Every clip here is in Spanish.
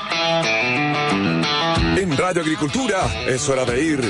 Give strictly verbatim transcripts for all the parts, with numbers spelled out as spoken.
En Radio Agricultura es hora de ir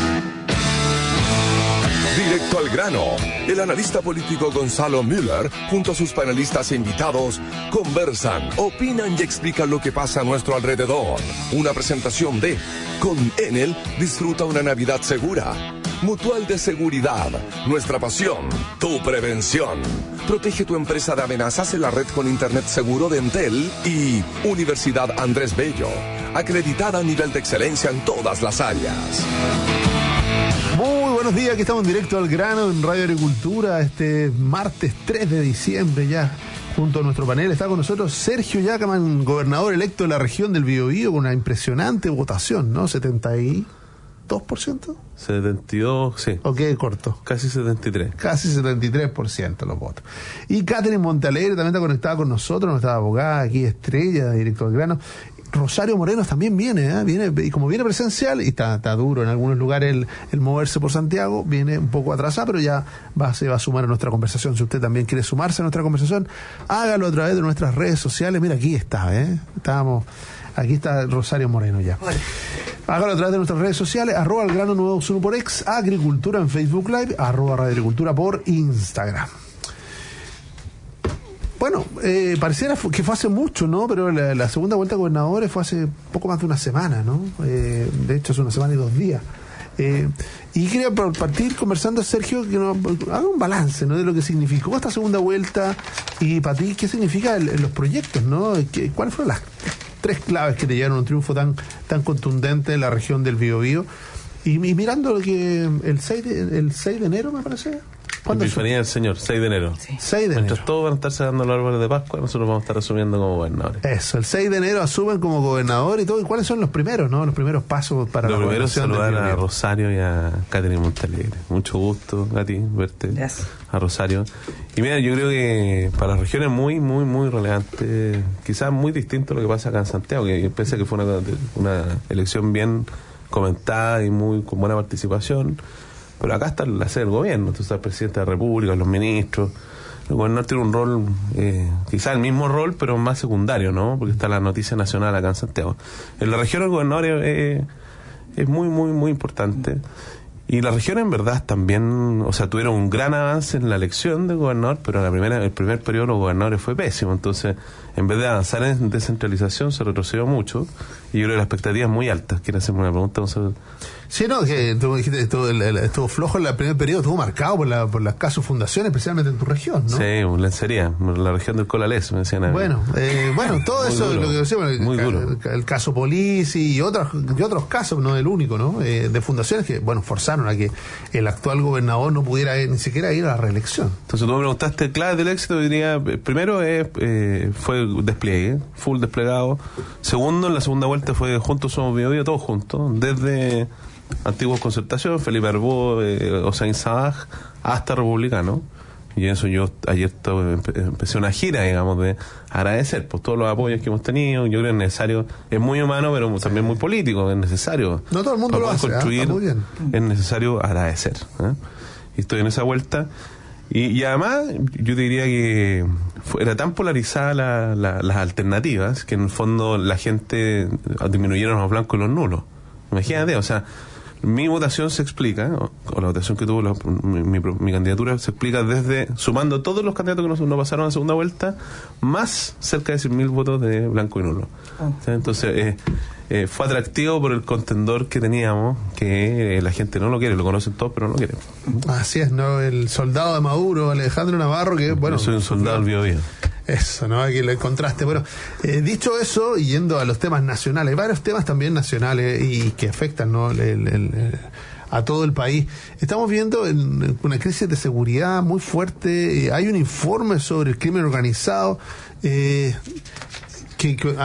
directo al grano. El analista político Gonzalo Müller, junto a sus panelistas e invitados, conversan, opinan y explican lo que pasa a nuestro alrededor. Una presentación de Con Enel, disfruta una Navidad segura. Mutual de Seguridad, nuestra pasión, tu prevención. Protege tu empresa de amenazas en la red con Internet seguro de Entel. Y Universidad Andrés Bello, acreditada a nivel de excelencia en todas las áreas. Muy buenos días, aquí estamos en directo al grano en Radio Agricultura, este martes tres de diciembre ya, junto a nuestro panel. Está con nosotros Sergio Yacaman, gobernador electo de la región del Biobío, con una impresionante votación, ¿no? setenta y dos por ciento. setenta y dos, sí. Ok, corto. Casi setenta y tres. Casi setenta y tres por ciento los votos. Y Catherine Montalegre también está conectada con nosotros, nuestra abogada aquí, estrella, directo al grano. Rosario Moreno también viene, ¿eh? viene y como viene presencial, y está, está duro en algunos lugares el, el moverse por Santiago, viene un poco atrasado, pero ya va, se va a sumar a nuestra conversación. Si usted también quiere sumarse a nuestra conversación, hágalo a través de nuestras redes sociales. Mira, aquí está, ¿eh? Estábamos, aquí está Rosario Moreno ya. Bueno. Hágalo a través de nuestras redes sociales, arroba el grano nueve uno por ex, Agricultura en Facebook Live, arroba Radio Agricultura por Instagram. Bueno, eh, pareciera que fue hace mucho, ¿no? Pero la, la segunda vuelta de gobernadores fue hace poco más de una semana, ¿no? Eh, de hecho, es una semana y dos días. Eh, y quería partir conversando, Sergio, que nos haga un balance, ¿no? De lo que significó esta segunda vuelta y para ti, ¿qué significa el, los proyectos, ¿no? ¿Qué, ¿Cuáles fueron las tres claves que te llevaron a un triunfo tan tan contundente en la región del Biobío? Y, y mirando lo que el seis de, el seis de enero, me parece. ¿Cuándo Epifanía del Señor, seis de enero. Sí. seis de enero. Mientras todos van a estarse dando los árboles de Pascua, nosotros vamos a estar asumiendo como gobernadores. Eso, el seis de enero asumen como gobernador y todo. ¿Y cuáles son los primeros, no? Los primeros pasos para Lo la primero es gobernación. saludar a Rosario y a Catherine Montalegre. Mucho gusto, Gati, verte. Gracias. A Rosario. Y mira, yo creo que para las regiones muy, muy, muy relevante, quizás muy distinto a lo que pasa acá en Santiago, que pese a que fue una, una elección bien comentada y muy con buena participación. Pero acá está la sede del gobierno, tú estás presidente de la República, los ministros. El gobernador tiene un rol, eh, quizás el mismo rol, pero más secundario, ¿no? Porque está la noticia nacional acá en Santiago. En la región el gobernador es, es muy, muy, muy importante. Y las regiones en verdad también, o sea, tuvieron un gran avance en la elección del gobernador, pero la primera, el primer periodo de los gobernadores fue pésimo. Entonces, en vez de avanzar en descentralización, se retrocedió mucho. Y yo creo que la expectativa es muy alta. ¿Quieres hacerme una pregunta, Gonzalo? Sí, no, que tú dijiste estuvo, estuvo flojo en el primer periodo, estuvo marcado por, la, por las casos fundaciones, especialmente en tu región, ¿no? Sí, lencería, la región del Colalés, me decían a mí. Bueno, eh, bueno, todo muy eso, duro, lo que decíamos, el, muy duro. El, el caso Polisi y otros, y otros casos, no el único, ¿no? Eh, de fundaciones que, bueno, forzaron a que el actual gobernador no pudiera eh, ni siquiera ir a la reelección. Entonces tú me preguntaste claves del éxito, yo diría, primero es, eh, fue despliegue, full desplegado. Segundo, en la segunda vuelta fue Juntos Somos Biobío, todos juntos, desde antiguos concertación, Felipe Arbó, eh, Hossein Sabbag, hasta republicano. Y eso yo ayer todo, empe, empecé una gira, digamos, de agradecer por todos los apoyos que hemos tenido. Yo creo que es necesario, es muy humano, pero también muy político, es necesario. No todo el mundo lo hace, construir, ¿eh? Muy bien. Es necesario agradecer, ¿eh? Y estoy en esa vuelta. Y, y además, yo diría que fue, era tan polarizada la, la, las alternativas que en el fondo la gente disminuyeron los blancos y los nulos. Imagínate, o sea, mi votación se explica, o, o la votación que tuvo la, mi, mi, mi candidatura se explica desde sumando todos los candidatos que nos, nos pasaron a la segunda vuelta, más cerca de cien mil votos de blanco y nulo. Oh. ¿Sí? Entonces, eh, eh, fue atractivo por el contendor que teníamos, que eh, la gente no lo quiere, lo conocen todos, pero no lo quieren. Así es, ¿no? El soldado de Maduro, Alejandro Navarro, que bueno... Yo soy un soldado del Biobío. Eso, ¿no? Aquí el contraste. Bueno, eh, dicho eso, y yendo a los temas nacionales, hay varios temas también nacionales y que afectan, ¿no? el, el, el, a todo el país. Estamos viendo en, en una crisis de seguridad muy fuerte. Eh, hay un informe sobre el crimen organizado. Eh, que, que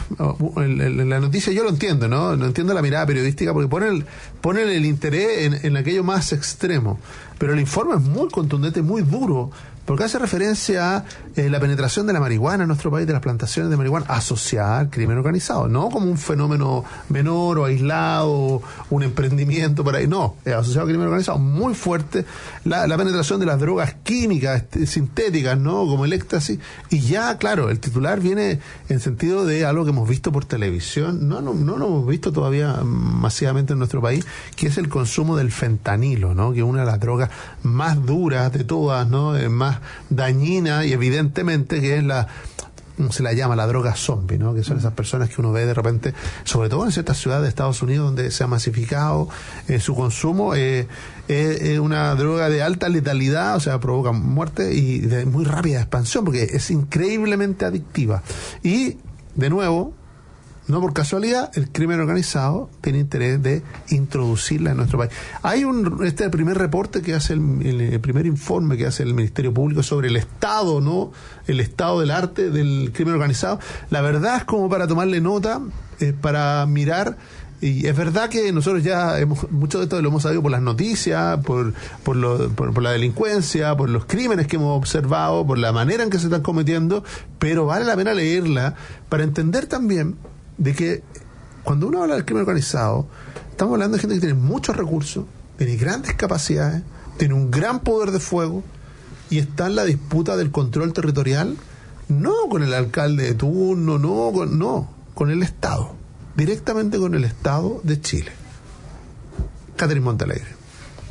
el, el, la noticia yo lo entiendo, ¿no? No entiendo la mirada periodística porque ponen, ponen el interés en, en aquello más extremo. Pero el informe es muy contundente, muy duro porque hace referencia a eh, la penetración de la marihuana en nuestro país, de las plantaciones de marihuana asociada al crimen organizado, no como un fenómeno menor o aislado, un emprendimiento por ahí, no, es asociado al crimen organizado muy fuerte, la, la penetración de las drogas químicas este, sintéticas, ¿no? Como el éxtasis, y ya, claro, el titular viene en sentido de algo que hemos visto por televisión, no, no, no lo hemos visto todavía masivamente en nuestro país, que es el consumo del fentanilo, ¿no? Que es una de las drogas más duras de todas, ¿no? Eh, más dañina, y evidentemente que es la, ¿cómo se la llama? La droga zombie, ¿no? Que son esas personas que uno ve de repente, sobre todo en ciertas ciudades de Estados Unidos donde se ha masificado eh, su consumo, eh, es eh, una droga de alta letalidad, o sea, provoca muerte y de muy rápida expansión, porque es increíblemente adictiva. Y, de nuevo, no por casualidad, el crimen organizado tiene interés de introducirla en nuestro país. Hay un, este es el primer reporte que hace, el, el, el primer informe que hace el Ministerio Público sobre el estado, ¿no? El estado del arte del crimen organizado. La verdad es como para tomarle nota, eh, para mirar, y es verdad que nosotros ya hemos, mucho de esto lo hemos sabido por las noticias, por, por, lo, por, por la delincuencia, por los crímenes que hemos observado, por la manera en que se están cometiendo, pero vale la pena leerla para entender también de que cuando uno habla del crimen organizado, estamos hablando de gente que tiene muchos recursos, tiene grandes capacidades, tiene un gran poder de fuego, y está en la disputa del control territorial, no con el alcalde de turno, no con, no, con el Estado, directamente con el Estado de Chile. Catherine Montalegre.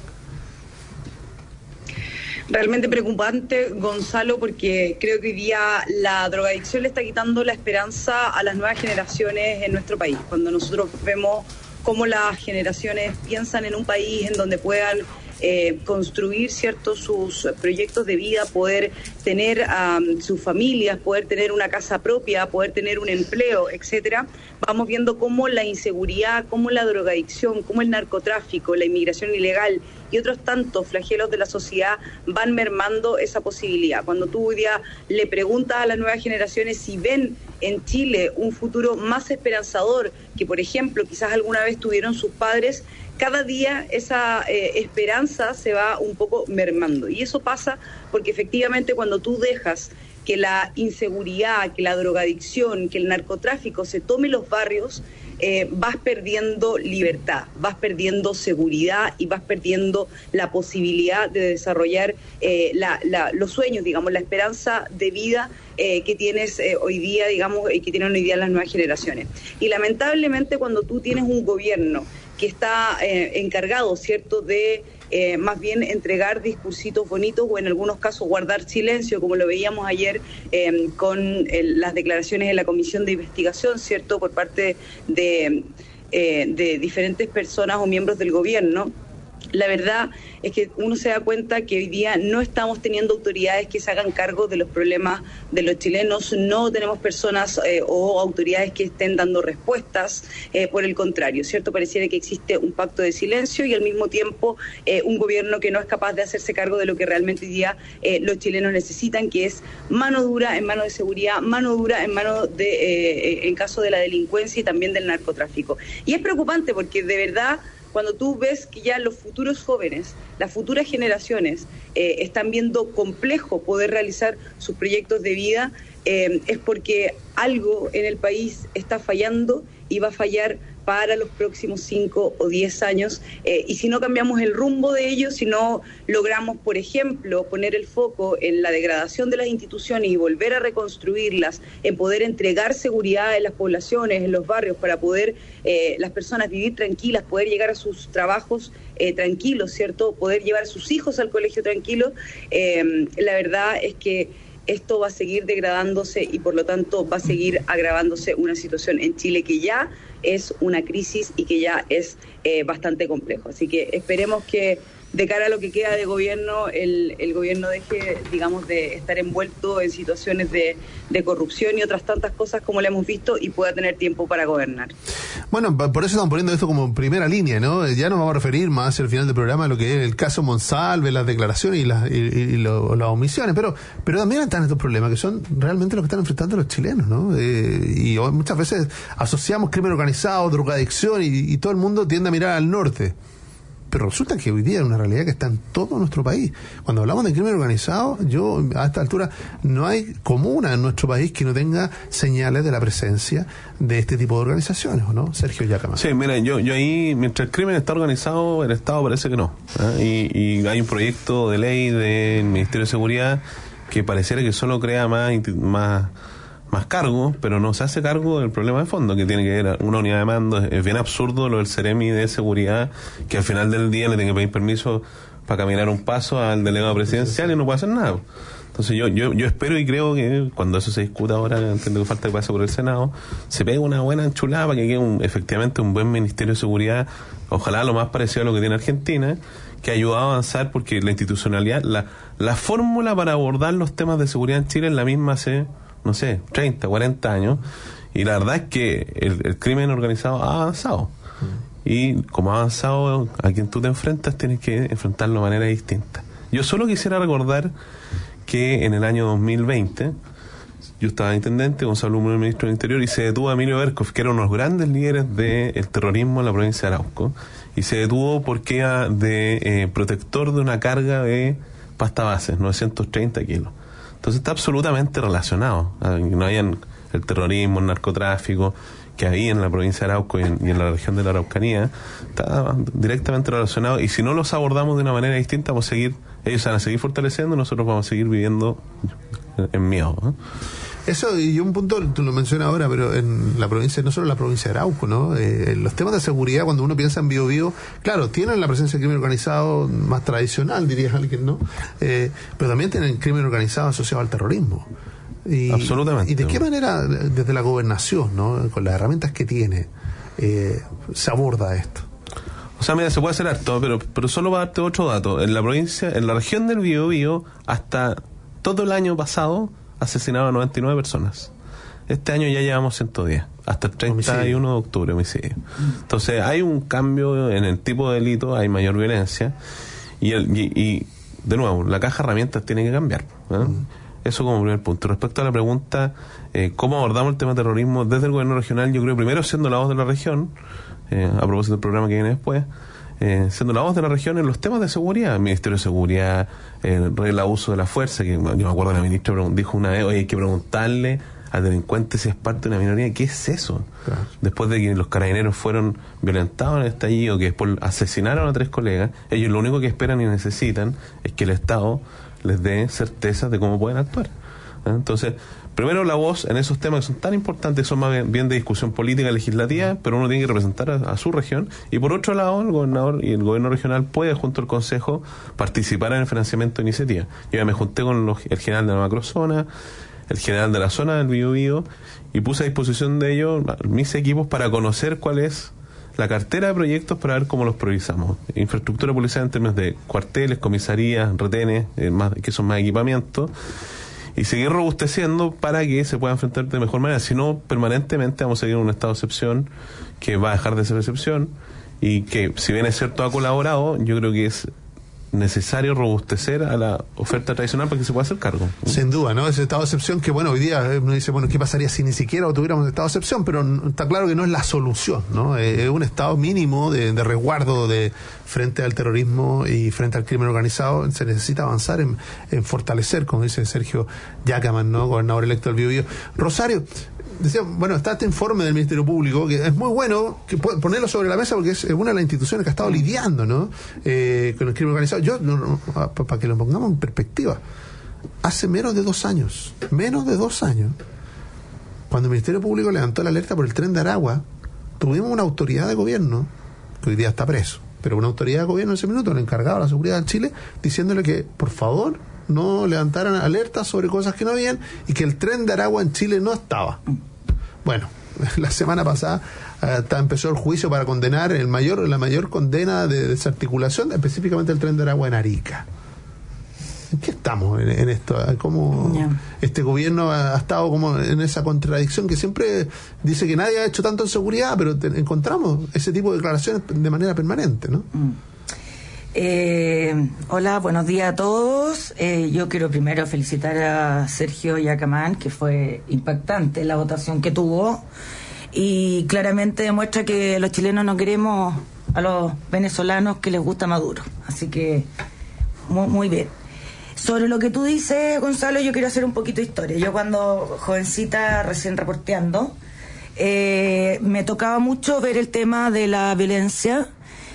Realmente preocupante, Gonzalo, porque creo que hoy día la drogadicción le está quitando la esperanza a las nuevas generaciones en nuestro país. Cuando nosotros vemos cómo las generaciones piensan en un país en donde puedan eh, construir ciertos sus proyectos de vida, poder tener um, sus familias, poder tener una casa propia, poder tener un empleo, etcétera, vamos viendo cómo la inseguridad, cómo la drogadicción, cómo el narcotráfico, la inmigración ilegal y otros tantos flagelos de la sociedad van mermando esa posibilidad. Cuando tú hoy día le preguntas a las nuevas generaciones si ven en Chile un futuro más esperanzador que, por ejemplo, quizás alguna vez tuvieron sus padres, cada día esa eh, esperanza se va un poco mermando. Y eso pasa porque efectivamente cuando tú dejas que la inseguridad, que la drogadicción, que el narcotráfico se tome los barrios, eh, vas perdiendo libertad, vas perdiendo seguridad y vas perdiendo la posibilidad de desarrollar eh, la, la, los sueños, digamos, la esperanza de vida eh, que tienes eh, hoy día, digamos, y que tienen hoy día las nuevas generaciones. Y lamentablemente cuando tú tienes un gobierno que está eh, encargado, ¿cierto?, de eh, más bien entregar discursitos bonitos o en algunos casos guardar silencio, como lo veíamos ayer eh, con el, las declaraciones de la Comisión de Investigación, ¿cierto?, por parte de, eh, de diferentes personas o miembros del gobierno. La verdad es que uno se da cuenta que hoy día no estamos teniendo autoridades que se hagan cargo de los problemas de los chilenos, no tenemos personas eh, o autoridades que estén dando respuestas, eh, por el contrario, ¿cierto? Pareciera que existe un pacto de silencio y al mismo tiempo eh, un gobierno que no es capaz de hacerse cargo de lo que realmente hoy día eh, los chilenos necesitan, que es mano dura en mano de seguridad, mano dura en mano de, eh, en caso de la delincuencia y también del narcotráfico. Y es preocupante porque de verdad, cuando tú ves que ya los futuros jóvenes, las futuras generaciones eh, están viendo complejo poder realizar sus proyectos de vida, eh, es porque algo en el país está fallando y va a fallar para los próximos cinco o diez años, eh, y si no cambiamos el rumbo de ellos, si no logramos, por ejemplo, poner el foco en la degradación de las instituciones y volver a reconstruirlas, en poder entregar seguridad en las poblaciones, en los barrios, para poder eh, las personas vivir tranquilas, poder llegar a sus trabajos eh, tranquilos, ¿cierto?, poder llevar a sus hijos al colegio tranquilos, eh, la verdad es que esto va a seguir degradándose y por lo tanto va a seguir agravándose una situación en Chile que ya es una crisis y que ya es eh, bastante complejo. Así que esperemos que de cara a lo que queda de gobierno, el, el gobierno deje, digamos, de estar envuelto en situaciones de, de corrupción y otras tantas cosas como lo hemos visto y pueda tener tiempo para gobernar. Bueno, por eso estamos poniendo esto como primera línea, ¿no? Ya nos vamos a referir más hacia el final del programa a lo que es el caso Monsalve, las declaraciones y las, y, y lo, las omisiones, pero pero también están estos problemas que son realmente los que están enfrentando los chilenos, ¿no? Eh, y muchas veces asociamos crimen organizado, drogadicción y, y todo el mundo tiende a mirar al norte. pero resulta que hoy día es una realidad que está en todo nuestro país. Cuando hablamos de crimen organizado, yo a esta altura no hay comuna en nuestro país que no tenga señales de la presencia de este tipo de organizaciones, ¿o no? Sergio Yacamán. Sí, mira, yo, yo ahí, mientras el crimen está organizado, el Estado parece que no. ¿eh? Y, y hay un proyecto de ley del Ministerio de Seguridad que pareciera que solo crea más, más más cargos, pero no se hace cargo del problema de fondo que tiene que ver una unidad de mando. Es bien absurdo lo del Ceremi de seguridad, que al final del día le tiene que pedir permiso para caminar un paso al delegado presidencial y no puede hacer nada. Entonces yo yo yo espero y creo que cuando eso se discuta ahora, entiendo que falta que pase por el Senado, se pegue una buena enchulada para que quede un, efectivamente un buen Ministerio de Seguridad, ojalá lo más parecido a lo que tiene Argentina, que ha ayudado a avanzar, porque la institucionalidad, la, la fórmula para abordar los temas de seguridad en Chile es la misma hace, no sé, treinta, cuarenta años, y la verdad es que el, el crimen organizado ha avanzado. Y como ha avanzado, a quien tú te enfrentas tienes que enfrentarlo de manera distinta. Yo solo quisiera recordar que en el año dos mil veinte yo estaba intendente, Gonzalo Humor, ministro del Interior, y se detuvo a Emilio Berkov, que era uno de los grandes líderes del terrorismo en la provincia de Arauco, y se detuvo porque era de eh, protector de una carga de pasta base, novecientos treinta kilos. Entonces está absolutamente relacionado. No hay el terrorismo, el narcotráfico que había en la provincia de Arauco y en, y en la región de la Araucanía, está directamente relacionado, y si no los abordamos de una manera distinta, vamos a seguir, ellos van a seguir fortaleciendo y nosotros vamos a seguir viviendo en miedo, ¿no? Eso, y un punto, tú lo mencionas ahora, pero en la provincia, no solo en la provincia de Arauco, ¿no? Eh, los temas de seguridad, cuando uno piensa en Biobío, claro, tienen la presencia del crimen organizado más tradicional, diría alguien, ¿no? Eh, pero también tienen crimen organizado asociado al terrorismo. Y, absolutamente. ¿Y de qué manera, desde la gobernación, ¿no?, con las herramientas que tiene, eh, se aborda esto? O sea, mira, se puede hacer harto, pero, pero solo para darte otro dato. En la provincia, en la región del Biobío, hasta todo el año pasado, asesinaron a noventa y nueve personas. Este año ya llevamos ciento diez, hasta el treinta y uno de octubre, homicidio. Entonces, hay un cambio en el tipo de delito, hay mayor violencia, y, el, y, y de nuevo, la caja de herramientas tiene que cambiar, ¿eh? Mm. Eso como primer punto. Respecto a la pregunta, eh, ¿cómo abordamos el tema de terrorismo desde el gobierno regional? Yo creo primero siendo la voz de la región, eh, a propósito del programa que viene después, eh, siendo la voz de la región en los temas de seguridad, el Ministerio de Seguridad, eh, regla de uso de la fuerza, que yo me acuerdo que la ministra dijo una vez, oye, hay que preguntarle al delincuente si es parte de una minoría. ¿Qué es eso? Claro. Después de que los carabineros fueron violentados en el estallido, que después asesinaron a tres colegas, ellos lo único que esperan y necesitan es que el Estado les dé certeza de cómo pueden actuar. ¿eh? Entonces, primero la voz en esos temas que son tan importantes, son más bien, bien de discusión política legislativa, pero uno tiene que representar a, a su región, y por otro lado el gobernador y el gobierno regional puede, junto al Consejo, participar en el financiamiento de iniciativas. Yo ya me junté con los, el general de la macrozona, el general de la zona del Biobío, y puse a disposición de ellos mis equipos para conocer cuál es la cartera de proyectos, para ver cómo los priorizamos. Infraestructura policial en términos de cuarteles, comisarías, retenes, eh, más, que son más equipamientos, y seguir robusteciendo para que se pueda enfrentar de mejor manera. Si no, permanentemente vamos a seguir en un estado de excepción que va a dejar de ser excepción, y que, si bien es cierto, ha colaborado, yo creo que es necesario robustecer a la oferta tradicional para que se pueda hacer cargo. Sin duda, ¿no? Ese estado de excepción que, bueno, hoy día uno dice, bueno, ¿qué pasaría si ni siquiera tuviéramos estado de excepción? Pero está claro que no es la solución, ¿no? Es un estado mínimo de, de resguardo de frente al terrorismo y frente al crimen organizado. Se necesita avanzar en, en fortalecer, como dice Sergio Yacamán, ¿no?, gobernador electo del Biobío. Rosario, decía, bueno, está este informe del Ministerio Público, que es muy bueno que ponerlo sobre la mesa, porque es una de las instituciones que ha estado lidiando, ¿no?, eh, con el crimen organizado. Yo, no, no, para que lo pongamos en perspectiva, hace menos de dos años, menos de dos años, cuando el Ministerio Público levantó la alerta por el tren de Aragua, tuvimos una autoridad de gobierno, que hoy día está preso, pero una autoridad de gobierno en ese minuto, el encargado de la seguridad de Chile, diciéndole que, por favor, no levantaran alertas sobre cosas que no habían, y que el tren de Aragua en Chile no estaba. Bueno, la semana pasada uh, empezó el juicio para condenar el mayor, la mayor condena de desarticulación, específicamente el tren de Aragua en Arica. ¿En qué estamos en, en esto? ¿Cómo yeah. este gobierno ha, ha estado como en esa contradicción que siempre dice que nadie ha hecho tanto en seguridad, pero te, encontramos ese tipo de declaraciones de manera permanente, ¿no? Mm. Eh, hola, buenos días a todos. Eh, yo quiero primero felicitar a Sergio Yacamán, que fue impactante la votación que tuvo, y claramente demuestra que los chilenos no queremos a los venezolanos que les gusta Maduro. Así que, muy, muy bien. Sobre lo que tú dices, Gonzalo, yo quiero hacer un poquito de historia. Yo cuando jovencita, recién reporteando, eh, me tocaba mucho ver el tema de la violencia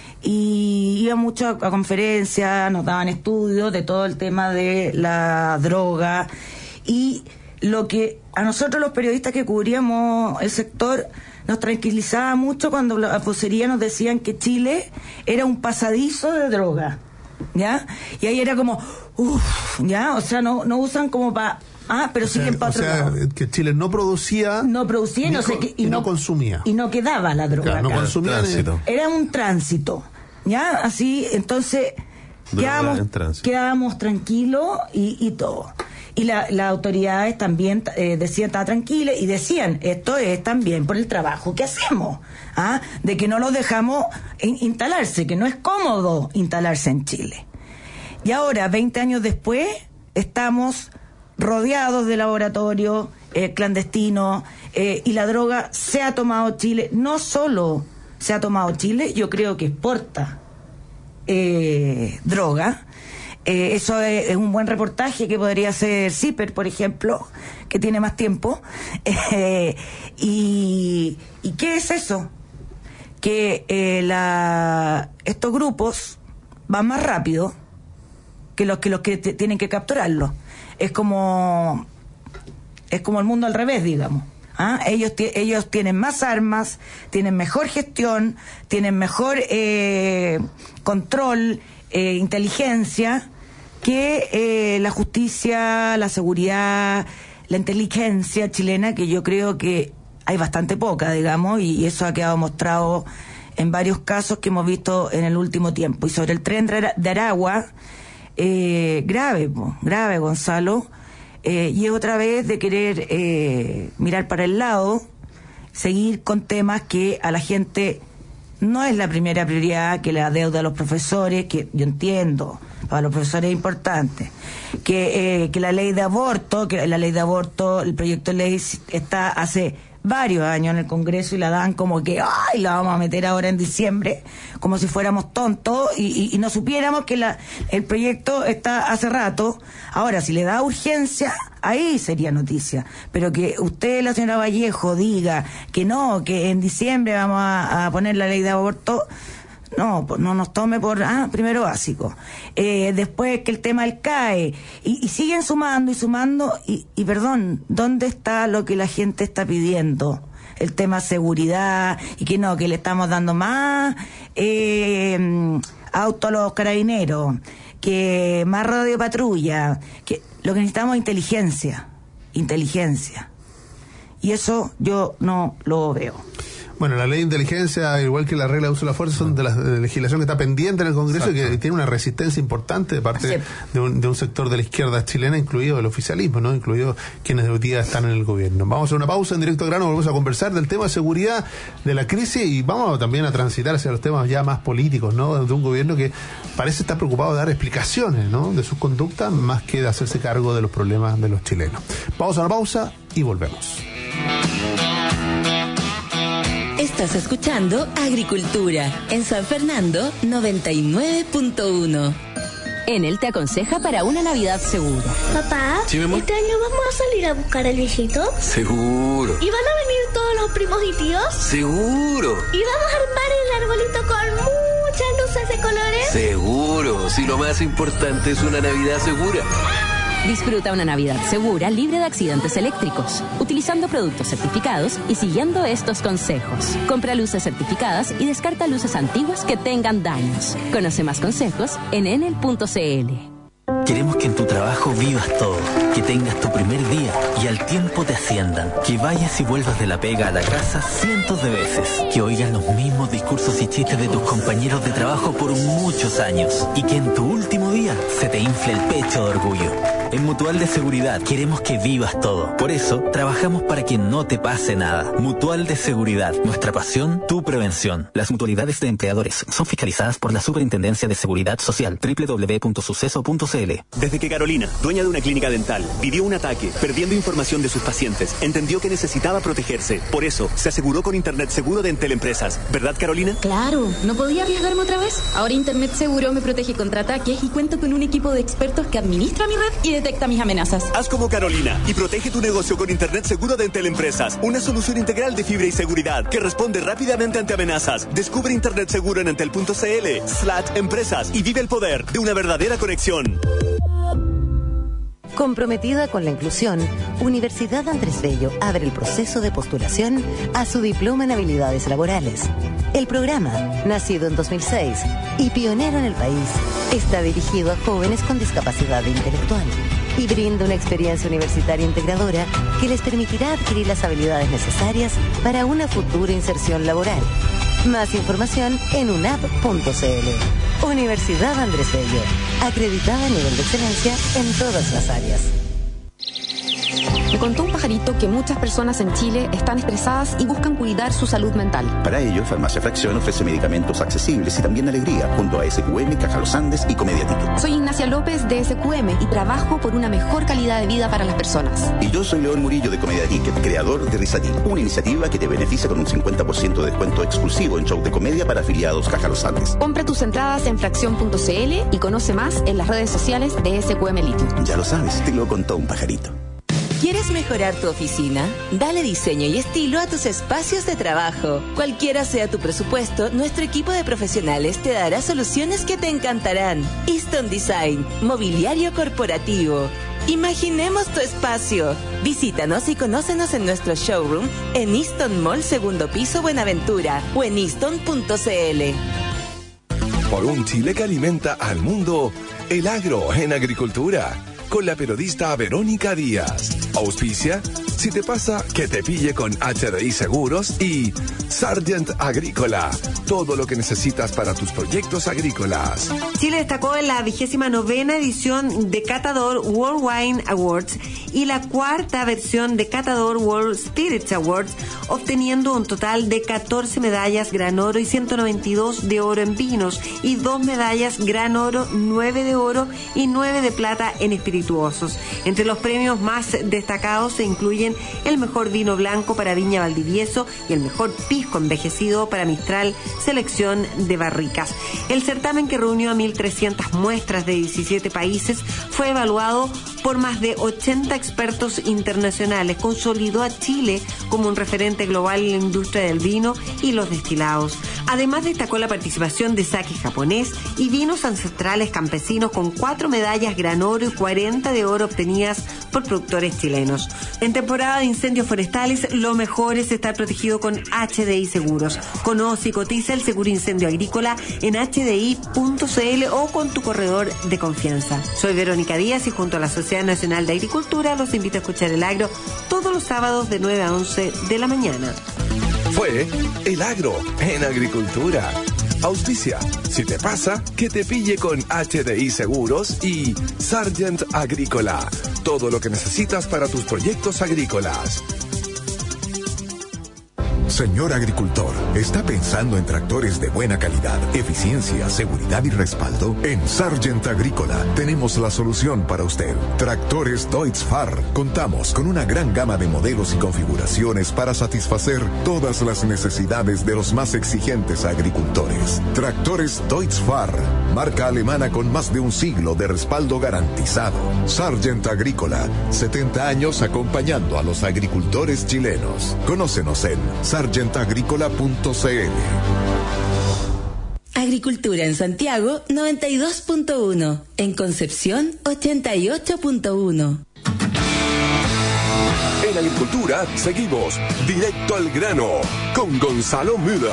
y iba mucho a, a conferencias, nos daban estudios de todo el tema de la droga y lo que a nosotros los periodistas que cubríamos el sector nos tranquilizaba mucho cuando la vocería nos decían que Chile era un pasadizo de droga, ¿ya? Y ahí era como, uff, ¿ya? O sea, no, no usan como para... Ah, pero siguen para otro lado. O sea, que Chile no producía... No producía ni no sé con, qué, y, y no, no consumía. Y no quedaba la droga. Claro, no acá. consumía. Tránsito. Era un tránsito, ¿ya? Así, entonces, quedábamos, quedábamos tranquilos y, y todo. Y la, las autoridades también eh, decían, estaba tranquila, y decían, esto es también por el trabajo que hacemos, ¿ah? De que no los dejamos in- instalarse, que no es cómodo instalarse en Chile. Y ahora, veinte años después, estamos rodeados de laboratorios eh, clandestinos, eh, y la droga se ha tomado Chile, no solo se ha tomado Chile, yo creo que exporta eh, droga. Eh, eso es, es un buen reportaje que podría hacer CIPER, por ejemplo, que tiene más tiempo. Eh, y, ¿Y qué es eso? Que eh, la, estos grupos van más rápido que los que, los que t- tienen que capturarlo. Es como, es como el mundo al revés, digamos. ¿Ah? Ellos, t- ellos tienen más armas, tienen mejor gestión, tienen mejor eh, control, eh, inteligencia, que eh, la justicia, la seguridad, la inteligencia chilena, que yo creo que hay bastante poca, digamos, y eso ha quedado mostrado en varios casos que hemos visto en el último tiempo. Y sobre el tren de Aragua, eh, grave, po, grave, Gonzalo, eh, y es otra vez de querer eh, mirar para el lado, seguir con temas que a la gente no es la primera prioridad, que la deuda a los profesores, que yo entiendo, para los profesores es importante, que, eh, que la ley de aborto, que la ley de aborto, el proyecto de ley está hace varios años en el Congreso y la dan como que, ay, la vamos a meter ahora en diciembre, como si fuéramos tontos y, y, y no supiéramos que la, el proyecto está hace rato. Ahora, si le da urgencia, ahí sería noticia. Pero que usted, la señora Vallejo, diga que no, que en diciembre vamos a, a poner la ley de aborto, no, no nos tome por, ah, primero básico. Eh, después que el tema del C A E, y, y siguen sumando y sumando, y, y perdón, ¿dónde está lo que la gente está pidiendo? El tema seguridad, y que no, que le estamos dando más eh, auto a los carabineros, que más radio patrulla, que lo que necesitamos es inteligencia, inteligencia. Y eso yo no lo veo. Bueno, la ley de inteligencia, igual que la regla de uso de la fuerza, son de la de legislación que está pendiente en el Congreso. Exacto. Y que tiene una resistencia importante de parte sí. de, un, de un sector de la izquierda chilena, incluido el oficialismo, ¿no? Incluido quienes de hoy día están en el gobierno. Vamos a hacer una pausa en Directo al Grano, volvemos a conversar del tema de seguridad, de la crisis, y vamos también a transitar hacia los temas ya más políticos, ¿no? De un gobierno que parece estar preocupado de dar explicaciones, ¿no? De sus conductas, más que de hacerse cargo de los problemas de los chilenos. Vamos a una pausa y volvemos. Estás escuchando Agricultura en San Fernando noventa y nueve punto uno. Enel te aconseja para una Navidad segura. Papá, ¿Sí, mi amor? ¿este año vamos a salir a buscar al viejito? Seguro. ¿Y van a venir todos los primos y tíos? Seguro. ¿Y vamos a armar el arbolito con muchas luces de colores? Seguro. Si lo más importante es una Navidad segura. Disfruta una Navidad segura, libre de accidentes eléctricos, utilizando productos certificados y siguiendo estos consejos. Compra luces certificadas y descarta luces antiguas que tengan daños. Conoce más consejos en enel punto c l. Queremos que en tu trabajo vivas todo, que tengas tu primer día y al tiempo te asciendan, que vayas y vuelvas de la pega a la casa cientos de veces, que oigas los mismos discursos y chistes de tus compañeros de trabajo por muchos años y que en tu último día se te infle el pecho de orgullo. En Mutual de Seguridad queremos que vivas todo. Por eso, trabajamos para que no te pase nada. Mutual de Seguridad. Nuestra pasión, tu prevención. Las mutualidades de empleadores son fiscalizadas por la Superintendencia de Seguridad Social. doble u doble u doble u punto suceso punto c l. Chile. Desde que Carolina, dueña de una clínica dental, vivió un ataque, perdiendo información de sus pacientes, entendió que necesitaba protegerse. Por eso, se aseguró con Internet Seguro de Entel Empresas. ¿Verdad, Carolina? Claro, no podía arriesgarme otra vez. Ahora Internet Seguro me protege contra ataques y cuento con un equipo de expertos que administra mi red y detecta mis amenazas. Haz como Carolina y protege tu negocio con Internet Seguro de Entel Empresas. Una solución integral de fibra y seguridad que responde rápidamente ante amenazas. Descubre Internet Seguro en entel punto c l slash empresas y vive el poder de una verdadera conexión. Comprometida con la inclusión, Universidad Andrés Bello abre el proceso de postulación a su diploma en habilidades laborales. El programa, nacido en dos mil seis y pionero en el país, está dirigido a jóvenes con discapacidad intelectual y brinda una experiencia universitaria integradora que les permitirá adquirir las habilidades necesarias para una futura inserción laboral. Más información en u n a p punto c l. Universidad Andrés Bello, acreditada a nivel de excelencia en todas las áreas. Me contó un pajarito que muchas personas en Chile están estresadas y buscan cuidar su salud mental. Para ello, Farmacia Fracción ofrece medicamentos accesibles y también alegría, junto a S Q M, Caja Los Andes y Comedia Ticket. Soy Ignacia López de S Q M y trabajo por una mejor calidad de vida para las personas. Y yo soy León Murillo de Comedia Ticket, creador de Risatil, una iniciativa que te beneficia con un cincuenta por ciento de descuento exclusivo en show de comedia para afiliados Caja Los Andes. Compra tus entradas en fracción punto c l y conoce más en las redes sociales de S Q M Litio. Ya lo sabes, te lo contó un pajarito. ¿Quieres mejorar tu oficina? Dale diseño y estilo a tus espacios de trabajo. Cualquiera sea tu presupuesto, nuestro equipo de profesionales te dará soluciones que te encantarán. Easton Design, mobiliario corporativo. Imaginemos tu espacio. Visítanos y conócenos en nuestro showroom en Easton Mall, segundo piso, Buenaventura, o en easton punto c l. Por un Chile que alimenta al mundo, el agro en agricultura. Con la periodista Verónica Díaz. Auspicia, si te pasa, que te pille con H D I Seguros y Sargent Agrícola. Todo lo que necesitas para tus proyectos agrícolas. Chile destacó en la vigésima novena edición de Catador World Wine Awards y la cuarta versión de Catador World Spirits Awards, obteniendo un total de catorce medallas gran oro y ciento noventa y dos de oro en vinos y dos medallas gran oro, nueve de oro y nueve de plata en espirituosos. Entre los premios más destacados se incluyen el mejor vino blanco para Viña Valdivieso y el mejor pisco envejecido para Mistral Selección de Barricas. El certamen, que reunió a mil trescientas muestras de diecisiete países, fue evaluado por más de ochenta expertos internacionales. Consolidó a Chile como un referente global en la industria del vino y los destilados. Además, destacó la participación de sake japonés y vinos ancestrales campesinos, con cuatro medallas gran oro y cuarenta de oro obtenidas por productores chilenos. En temporada de incendios forestales, lo mejor es estar protegido con H D I Seguros. Conoce y cotiza el seguro incendio agrícola en h d i punto c l o con tu corredor de confianza. Soy Verónica Díaz y junto a la Sociedad Nacional de Agricultura los invito a escuchar El Agro todos los sábados de nueve a once de la mañana. Fue El Agro en Agricultura. Auspicia, si te pasa, que te pille con H D I Seguros y Sargent Agrícola. Todo lo que necesitas para tus proyectos agrícolas. Señor agricultor, ¿está pensando en tractores de buena calidad, eficiencia, seguridad y respaldo? En Sargent Agrícola tenemos la solución para usted. Tractores Deutz-Fahr. Contamos con una gran gama de modelos y configuraciones para satisfacer todas las necesidades de los más exigentes agricultores. Tractores Deutz-Fahr, marca alemana con más de un siglo de respaldo garantizado. Sargent Agrícola, setenta años acompañando a los agricultores chilenos. Conócenos en sargent agrícola punto c l. Agricultura en Santiago noventa y dos punto uno, en Concepción ochenta y ocho punto uno. En Agricultura seguimos directo al grano con Gonzalo Müller.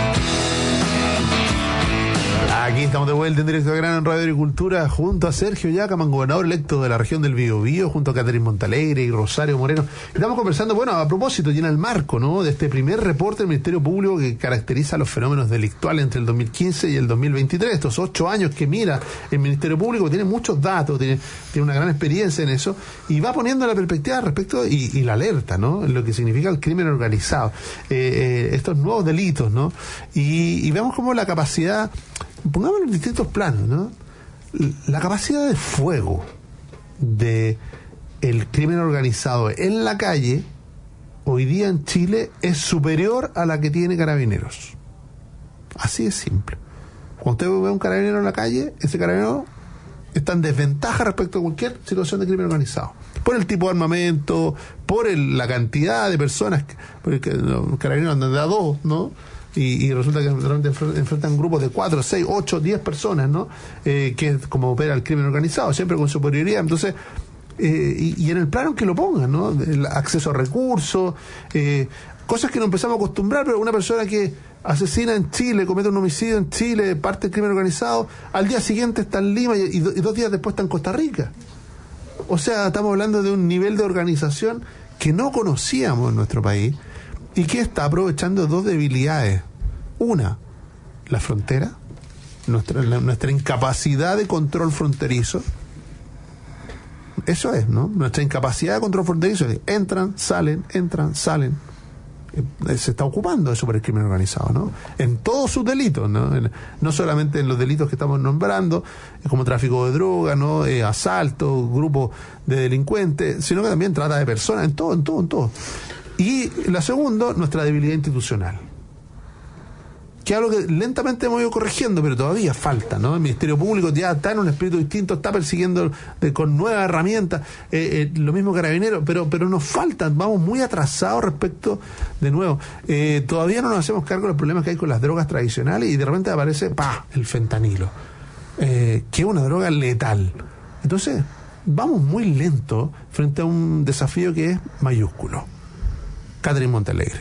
Aquí estamos de vuelta en Directo al Grano en Radio Agricultura junto a Sergio Yacaman, gobernador electo de la región del Biobío, junto a Catherine Montalegre y Rosario Moreno. Estamos conversando, bueno, a propósito, y en el marco, ¿no?, de este primer reporte del Ministerio Público que caracteriza los fenómenos delictuales entre el dos mil quince y el dos mil veintitrés. Estos ocho años que mira el Ministerio Público, tiene muchos datos, tiene, tiene una gran experiencia en eso, y va poniendo la perspectiva respecto y, y la alerta, ¿no?, en lo que significa el crimen organizado, eh, eh, estos nuevos delitos, ¿no? Y, y vemos como la capacidad, pongámoslo en distintos planos, ¿no? La capacidad de fuego de el crimen organizado en la calle hoy día en Chile es superior a la que tiene Carabineros. Así es simple. Cuando usted ve a un carabinero en la calle, ese carabinero está en desventaja respecto a cualquier situación de crimen organizado. Por el tipo de armamento, por el, la cantidad de personas, porque los carabineros andan de a dos, ¿no? Y, y resulta que realmente enfrentan grupos de cuatro, seis, ocho, diez personas, ¿no? Eh, que es como opera el crimen organizado, siempre con superioridad. Entonces, eh, y, y en el plano en que lo pongan, ¿no? El acceso a recursos, eh, cosas que nos empezamos a acostumbrar, pero una persona que asesina en Chile, comete un homicidio en Chile, parte del crimen organizado, al día siguiente está en Lima y, y, do, y dos días después está en Costa Rica. O sea, estamos hablando de un nivel de organización que no conocíamos en nuestro país y que está aprovechando dos debilidades. Una, la frontera, nuestra, la, nuestra incapacidad de control fronterizo. Eso es, ¿no? Nuestra incapacidad de control fronterizo. Entran, salen, entran, salen. Se está ocupando eso por el crimen organizado, ¿no? En todos sus delitos, ¿no? En, no solamente en los delitos que estamos nombrando, como tráfico de droga, ¿no? Eh, asalto, grupo de delincuentes, sino que también trata de personas, en todo, en todo, en todo. Y la segunda, nuestra debilidad institucional. Que es algo que lentamente hemos ido corrigiendo, pero todavía falta, ¿no? El Ministerio Público ya está en un espíritu distinto, está persiguiendo de, con nuevas herramientas, eh, eh, lo mismo Carabineros, pero pero nos faltan, vamos muy atrasados respecto, de nuevo, eh, todavía no nos hacemos cargo de los problemas que hay con las drogas tradicionales y de repente aparece, ¡pah!, el fentanilo, eh, que es una droga letal. Entonces, vamos muy lento frente a un desafío que es mayúsculo. Catherine Montalegre.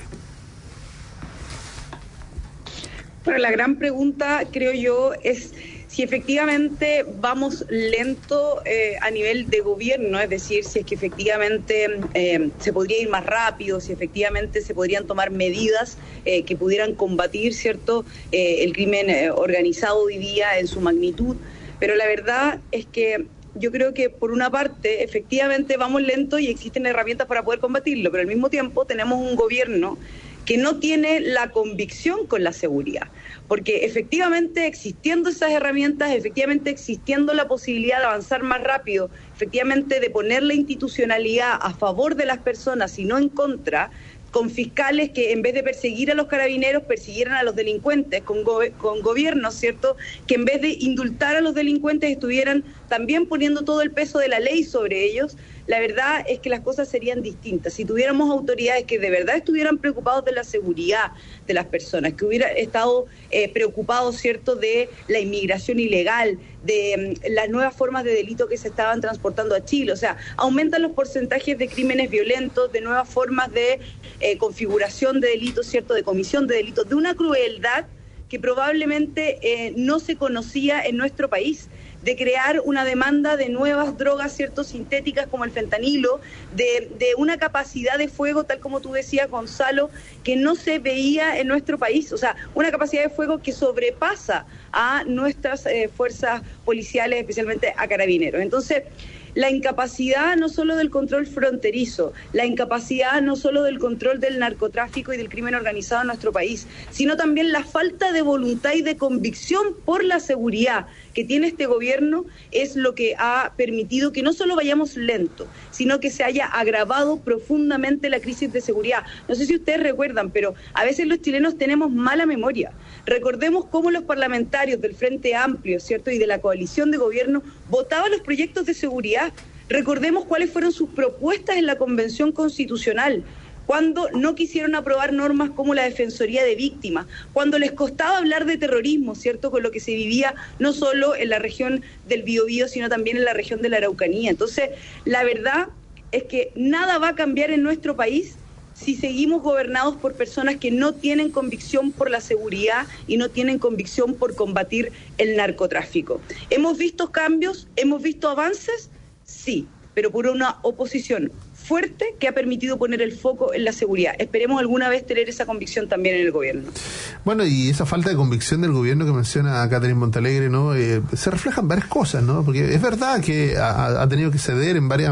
Bueno, la gran pregunta, creo yo, es si efectivamente vamos lento eh, a nivel de gobierno, es decir, si es que efectivamente eh, se podría ir más rápido, si efectivamente se podrían tomar medidas eh, que pudieran combatir, ¿cierto?, eh, el crimen eh, organizado hoy día en su magnitud. Pero la verdad es que yo creo que por una parte efectivamente vamos lento y existen herramientas para poder combatirlo, pero al mismo tiempo tenemos un gobierno que no tiene la convicción con la seguridad, porque efectivamente existiendo esas herramientas, efectivamente existiendo la posibilidad de avanzar más rápido, efectivamente de poner la institucionalidad a favor de las personas y no en contra, con fiscales que en vez de perseguir a los carabineros persiguieran a los delincuentes, con, go con gobiernos, ¿cierto?, que en vez de indultar a los delincuentes estuvieran también poniendo todo el peso de la ley sobre ellos. La verdad es que las cosas serían distintas. Si tuviéramos autoridades que de verdad estuvieran preocupados de la seguridad de las personas, que hubieran estado eh, preocupados, ¿cierto?, de la inmigración ilegal, de um, las nuevas formas de delito que se estaban transportando a Chile. O sea, aumentan los porcentajes de crímenes violentos, de nuevas formas de eh, configuración de delitos, ¿cierto?, de comisión de delitos, de una crueldad que probablemente eh, no se conocía en nuestro país, de crear una demanda de nuevas drogas, ¿cierto?, sintéticas como el fentanilo, de, de una capacidad de fuego, tal como tú decías, Gonzalo, que no se veía en nuestro país. O sea, una capacidad de fuego que sobrepasa a nuestras eh, fuerzas policiales, especialmente a carabineros. Entonces, la incapacidad no solo del control fronterizo, la incapacidad no solo del control del narcotráfico y del crimen organizado en nuestro país, sino también la falta de voluntad y de convicción por la seguridad que tiene este gobierno es lo que ha permitido que no solo vayamos lento, sino que se haya agravado profundamente la crisis de seguridad. No sé si ustedes recuerdan, pero a veces los chilenos tenemos mala memoria. Recordemos cómo los parlamentarios del Frente Amplio, ¿cierto?, y de la coalición de gobierno votaban los proyectos de seguridad. Recordemos cuáles fueron sus propuestas en la Convención Constitucional, cuando no quisieron aprobar normas como la Defensoría de Víctimas, cuando les costaba hablar de terrorismo, ¿cierto?, con lo que se vivía no solo en la región del Biobío, sino también en la región de la Araucanía. Entonces, la verdad es que nada va a cambiar en nuestro país si seguimos gobernados por personas que no tienen convicción por la seguridad y no tienen convicción por combatir el narcotráfico. ¿Hemos visto cambios? ¿Hemos visto avances? Sí, pero por una oposición fuerte que ha permitido poner el foco en la seguridad. Esperemos alguna vez tener esa convicción también en el gobierno. Bueno, y esa falta de convicción del gobierno que menciona Catherine Montalegre, ¿no? Eh, se reflejan varias cosas, ¿no? Porque es verdad que ha, ha tenido que ceder en varias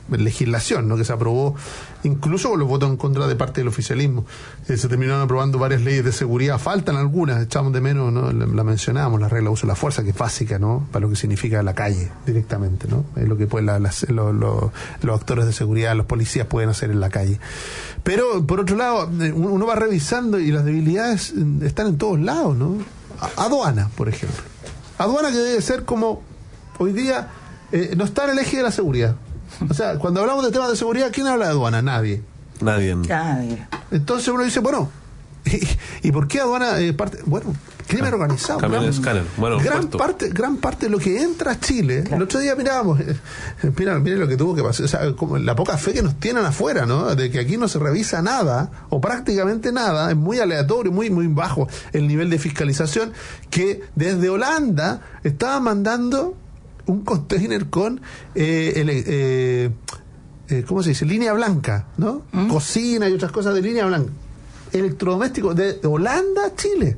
legislación, ¿no? Que se aprobó incluso con los votos en contra de parte del oficialismo. Eh, se terminaron aprobando varias leyes de seguridad, faltan algunas, echamos de menos, ¿no? La, la mencionábamos, la regla de uso de la fuerza, que es básica, ¿no? Para lo que significa la calle directamente, ¿no? Es lo que pueden la, las, lo, lo, los actores de seguridad, los policías pueden hacer en la calle. Pero por otro lado, uno va revisando y las debilidades están en todos lados, ¿no? Aduana, por ejemplo. Aduana que debe ser como hoy día eh, no está en el eje de la seguridad. O sea, cuando hablamos de temas de seguridad, ¿quién habla de aduana? Nadie. Nadie. Nadie. Entonces uno dice, bueno, ¿y, y por qué aduana eh, parte? Bueno, crimen organizado. Cambio de escáner. Bueno, gran parte, gran parte de lo que entra a Chile. Claro. El otro día mirábamos, eh, mira, miren lo que tuvo que pasar. O sea, como la poca fe que nos tienen afuera, ¿no? De que aquí no se revisa nada, o prácticamente nada, es muy aleatorio, muy, muy bajo el nivel de fiscalización, que desde Holanda estaba mandando un container con eh, el, eh, eh, ¿cómo se dice? Línea blanca, ¿no? ¿Mm? Cocina y otras cosas de línea blanca. Electrodomésticos de Holanda a Chile.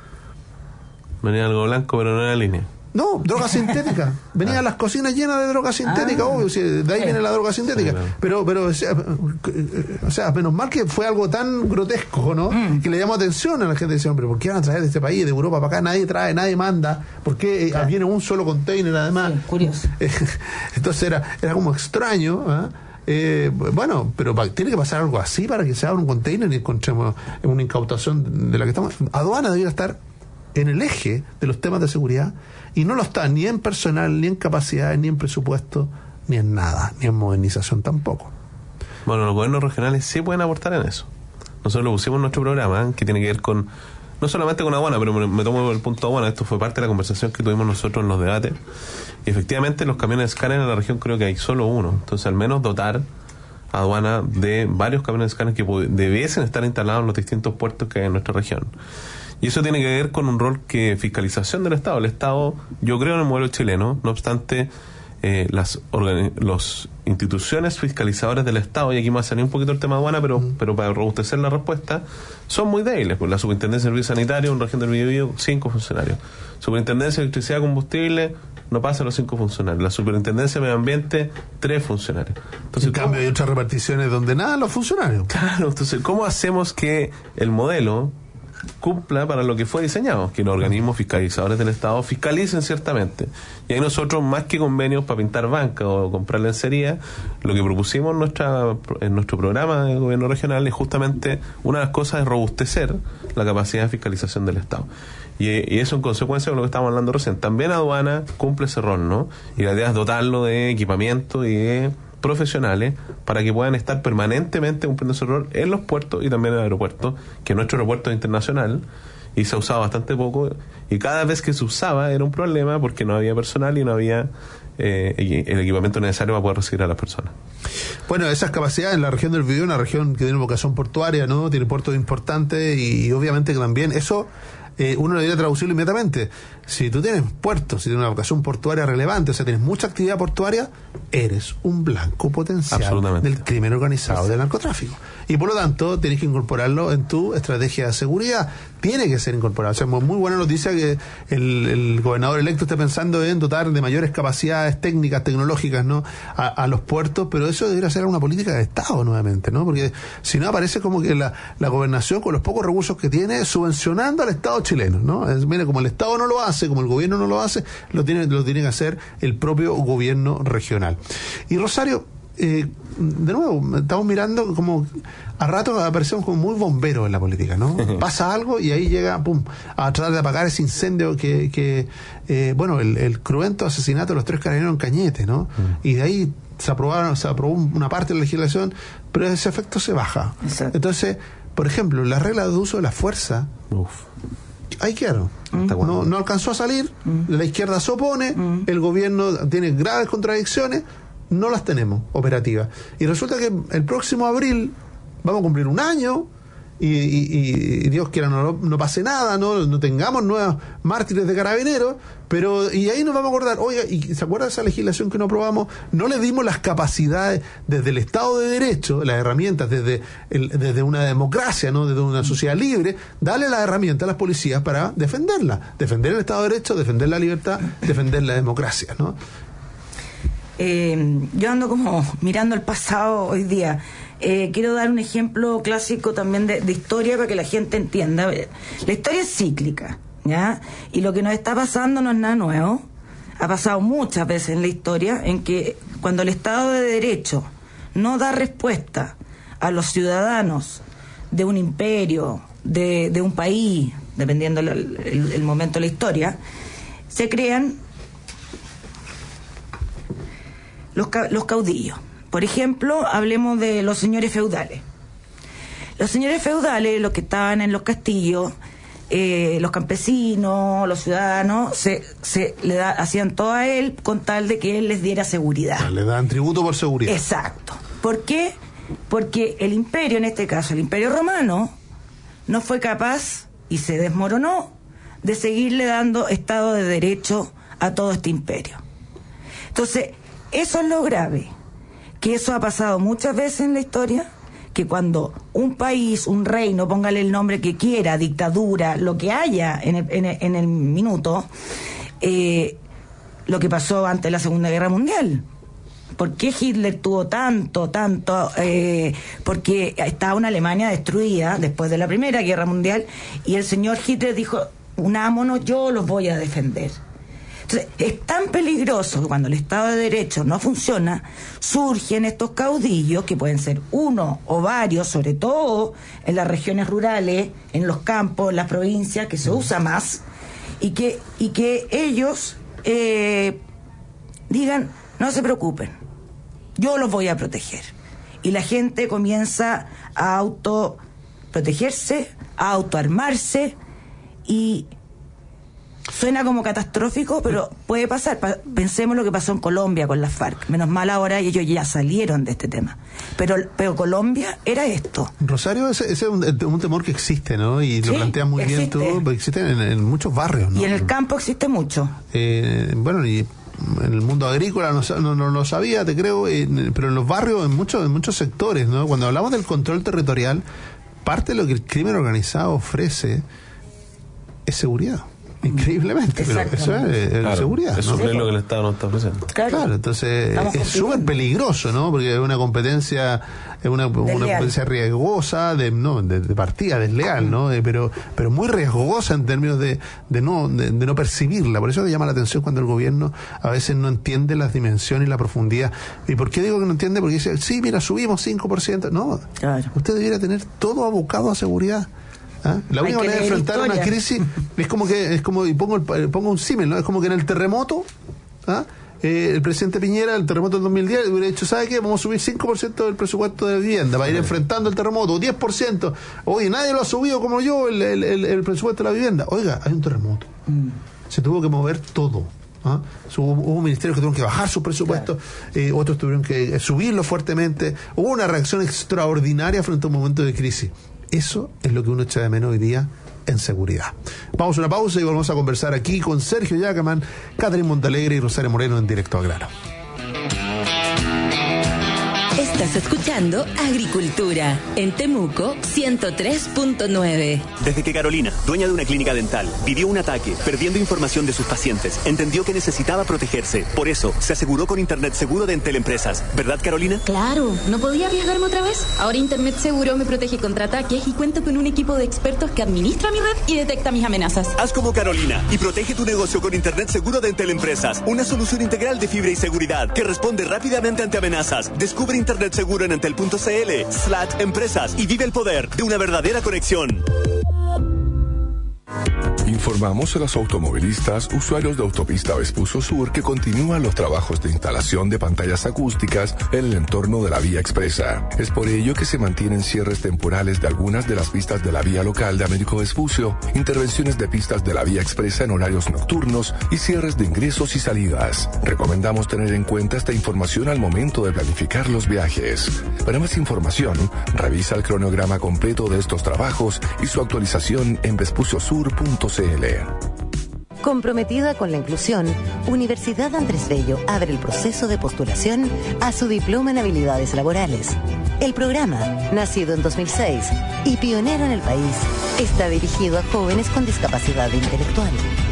Venía algo blanco, pero no era línea. No, droga sintética. Venían ah. las cocinas llenas de droga sintética, ah. obvio, si de ahí sí. viene la droga sintética. Sí, claro. Pero, pero o sea, o sea, menos mal que fue algo tan grotesco, ¿no? Mm. Que le llamó atención a la gente. Decían, pero ¿por qué van a traer de este país, de Europa para acá? Nadie trae, nadie manda. ¿Por qué claro. viene un solo container además? Sí, curioso. Entonces era, era como extraño, ¿eh? Eh, bueno, pero tiene que pasar algo así para que se abra un container y encontremos una incautación de la que estamos. Aduana debería estar en el eje de los temas de seguridad y no lo está ni en personal, ni en capacidades, ni en presupuesto, ni en nada, ni en modernización tampoco. Bueno, los gobiernos regionales sí pueden aportar en eso. Nosotros lo pusimos en nuestro programa, ¿eh? Que tiene que ver con, no solamente con aduana, pero me, me tomo el punto aduana, esto fue parte de la conversación que tuvimos nosotros en los debates, y efectivamente los camiones de escáner en la región creo que hay solo uno, entonces al menos dotar a aduana de varios camiones de escáner que debiesen estar instalados en los distintos puertos que hay en nuestra región. Y eso tiene que ver con un rol que fiscalización del Estado. El Estado, yo creo en el modelo chileno, no obstante, eh, las organi- los instituciones fiscalizadoras del Estado, y aquí me va a salir un poquito el tema de aduana, pero, mm. pero para robustecer la respuesta, son muy débiles. Pues la Superintendencia de Servicios Sanitarios, en región del Biobío, cinco funcionarios. Superintendencia de Electricidad y Combustible, no pasa a los cinco funcionarios. La Superintendencia de Medio Ambiente, tres funcionarios. Entonces, en cambio, hay otras reparticiones donde nada los funcionarios. Claro, entonces, ¿cómo hacemos que el modelo cumpla para lo que fue diseñado? Que los organismos fiscalizadores del Estado fiscalicen ciertamente. Y ahí nosotros, más que convenios para pintar banca o comprar lencería, lo que propusimos en, nuestra, en nuestro programa de gobierno regional es justamente, una de las cosas es robustecer la capacidad de fiscalización del Estado. Y, y eso en consecuencia de lo que estábamos hablando recién. También aduana cumple ese rol, ¿no? Y la idea es dotarlo de equipamiento y de profesionales para que puedan estar permanentemente cumpliendo ese rol en los puertos y también en el aeropuerto, que nuestro aeropuerto es internacional y se ha usado bastante poco, y cada vez que se usaba era un problema porque no había personal y no había eh, el equipamiento necesario para poder recibir a las personas. Bueno, esas capacidades en la región del Biobío, una región que tiene vocación portuaria, ¿no? Tiene puertos importantes y, y obviamente que también eso eh, uno debería traducirlo inmediatamente. Si tú tienes puertos, si tienes una vocación portuaria relevante, o sea, tienes mucha actividad portuaria, eres un blanco potencial del crimen organizado, sí, del narcotráfico. Y por lo tanto, tienes que incorporarlo en tu estrategia de seguridad. Tiene que ser incorporado. O sea, muy buena noticia que el, el gobernador electo esté pensando en dotar de mayores capacidades técnicas, tecnológicas, ¿no? A, a los puertos, pero eso debería ser una política de Estado nuevamente, ¿no? Porque si no, aparece como que la, la gobernación, con los pocos recursos que tiene, subvencionando al Estado chileno, ¿no? Es, mira, como el Estado no lo hace, como el gobierno no lo hace, lo tiene, lo tiene que hacer el propio gobierno regional. Y Rosario, eh, de nuevo, estamos mirando como a ratos aparecemos como muy bomberos en la política, ¿no? Pasa algo y ahí llega, pum, a tratar de apagar ese incendio que, que eh, bueno, el, el cruento asesinato de los tres carabineros en Cañete, ¿no? Mm. Y de ahí se aprobaron, se aprobó una parte de la legislación, pero ese efecto se baja. Exacto. Entonces, por ejemplo, las reglas de uso de la fuerza, uf, ahí quedaron. Mm. No, no alcanzó a salir, mm. la izquierda se opone, mm. el gobierno tiene graves contradicciones, no las tenemos operativas. Y resulta que el próximo abril vamos a cumplir un año y, y, y Dios quiera no, no pase nada, no, no tengamos nuevos mártires de carabineros, pero y ahí nos vamos a acordar, oiga, ¿y se acuerda de esa legislación que no aprobamos? No le dimos las capacidades desde el Estado de Derecho, las herramientas desde el, desde una democracia, ¿no? Desde una sociedad libre, darle las herramientas a las policías para defenderla, defender el Estado de Derecho, defender la libertad, defender la democracia, ¿no? eh, yo ando como mirando el pasado hoy día. Eh, quiero dar un ejemplo clásico también de, de historia para que la gente entienda. La historia es cíclica, ¿ya? Y lo que nos está pasando no es nada nuevo. Ha pasado muchas veces en la historia en que cuando el Estado de Derecho no da respuesta a los ciudadanos de un imperio, de, de un país, dependiendo el, el, el momento de la historia, se crean los, los caudillos. Por ejemplo, hablemos de los señores feudales. Los señores feudales, los que estaban en los castillos, eh, los campesinos, los ciudadanos, se, se le da, hacían todo a él con tal de que él les diera seguridad. O sea, le dan tributo por seguridad. Exacto. ¿Por qué? Porque el imperio, en este caso el imperio romano, no fue capaz y se desmoronó de seguirle dando Estado de Derecho a todo este imperio. Entonces, eso es lo grave. Que eso ha pasado muchas veces en la historia, que cuando un país, un reino, póngale el nombre que quiera, dictadura, lo que haya en el, en el, en el minuto, eh, lo que pasó antes de la Segunda Guerra Mundial. ¿Por qué Hitler tuvo tanto, tanto? Eh, porque estaba una Alemania destruida después de la Primera Guerra Mundial y el señor Hitler dijo, unámonos, yo los voy a defender. Entonces, es tan peligroso que cuando el Estado de Derecho no funciona, surgen estos caudillos, que pueden ser uno o varios, sobre todo en las regiones rurales, en los campos, en las provincias, que se usa más, y que, y que ellos eh, digan, no se preocupen, yo los voy a proteger. Y la gente comienza a autoprotegerse, a autoarmarse, y suena como catastrófico, pero puede pasar. Pa- pensemos lo que pasó en Colombia con las FARC. Menos mal ahora ellos ya salieron de este tema. Pero, pero Colombia era esto. Rosario, ese, ese es un, un temor que existe, ¿no? Y lo sí, planteas muy existe. bien tú, porque existe en, en muchos barrios, ¿no? Y en el campo existe mucho. Eh, bueno, y en el mundo agrícola no, no, no lo sabía, te creo, eh, pero en los barrios, en muchos, en muchos sectores, ¿no? Cuando hablamos del control territorial, parte de lo que el crimen organizado ofrece es seguridad. Increíblemente, pero eso es, es claro, seguridad. Eso ¿no? es lo que el Estado no está ofreciendo. Claro, claro, entonces Estamos es súper peligroso, ¿no? Porque es una competencia, es una, una competencia riesgosa, de no de, de partida, desleal, ¿no? Eh, pero pero muy riesgosa en términos de, de no de, de no percibirla. Por eso me llama la atención cuando el gobierno a veces no entiende las dimensiones y la profundidad. ¿Y por qué digo que no entiende? Porque dice, sí, mira, subimos cinco por ciento. No, claro. Usted debiera tener todo abocado a seguridad. ¿Ah? La única manera de enfrentar una crisis es como que, es como, y pongo, el, pongo un símil, ¿no? Es como que en el terremoto, ¿ah? eh, el presidente Piñera, el terremoto del dos mil diez, hubiera dicho, ¿sabe qué? Vamos a subir cinco por ciento del presupuesto de vivienda para ir enfrentando el terremoto, diez por ciento. Oye, nadie lo ha subido como yo el, el, el, el presupuesto de la vivienda. Oiga, hay un terremoto. Mm. Se tuvo que mover todo. ¿Ah? Hubo, hubo ministerios que tuvieron que bajar sus presupuestos, claro. eh, otros tuvieron que subirlo fuertemente. Hubo una reacción extraordinaria frente a un momento de crisis. Eso es lo que uno echa de menos hoy día en seguridad. Vamos a una pausa y volvemos a conversar aquí con Sergio Yacaman, Catherine Montalegre y Rosario Moreno en Directo al Grano. Estás escuchando Agricultura en Temuco ciento tres punto nueve. Desde que Carolina, dueña de una clínica dental, vivió un ataque perdiendo información de sus pacientes, entendió que necesitaba protegerse. Por eso, se aseguró con Internet Seguro de Entel Empresas. ¿Verdad, Carolina? Claro, no podía arriesgarme otra vez. Ahora Internet Seguro me protege contra ataques y cuento con un equipo de expertos que administra mi red y detecta mis amenazas. Haz como Carolina y protege tu negocio con Internet Seguro de Entel Empresas. Una solución integral de fibra y seguridad que responde rápidamente ante amenazas. Descubre Internet Seguro en entel punto c l slash empresas y vive el poder de una verdadera conexión. Informamos a los automovilistas usuarios de Autopista Vespucio Sur que continúan los trabajos de instalación de pantallas acústicas en el entorno de la vía expresa. Es por ello que se mantienen cierres temporales de algunas de las pistas de la vía local de Américo Vespucio, intervenciones de pistas de la vía expresa en horarios nocturnos y cierres de ingresos y salidas. Recomendamos tener en cuenta esta información al momento de planificar los viajes. Para más información, revisa el cronograma completo de estos trabajos y su actualización en vespucio sur punto c l. Comprometida con la inclusión, Universidad Andrés Bello abre el proceso de postulación a su diploma en habilidades laborales. El programa, nacido en dos mil seis y pionero en el país, está dirigido a jóvenes con discapacidad intelectual.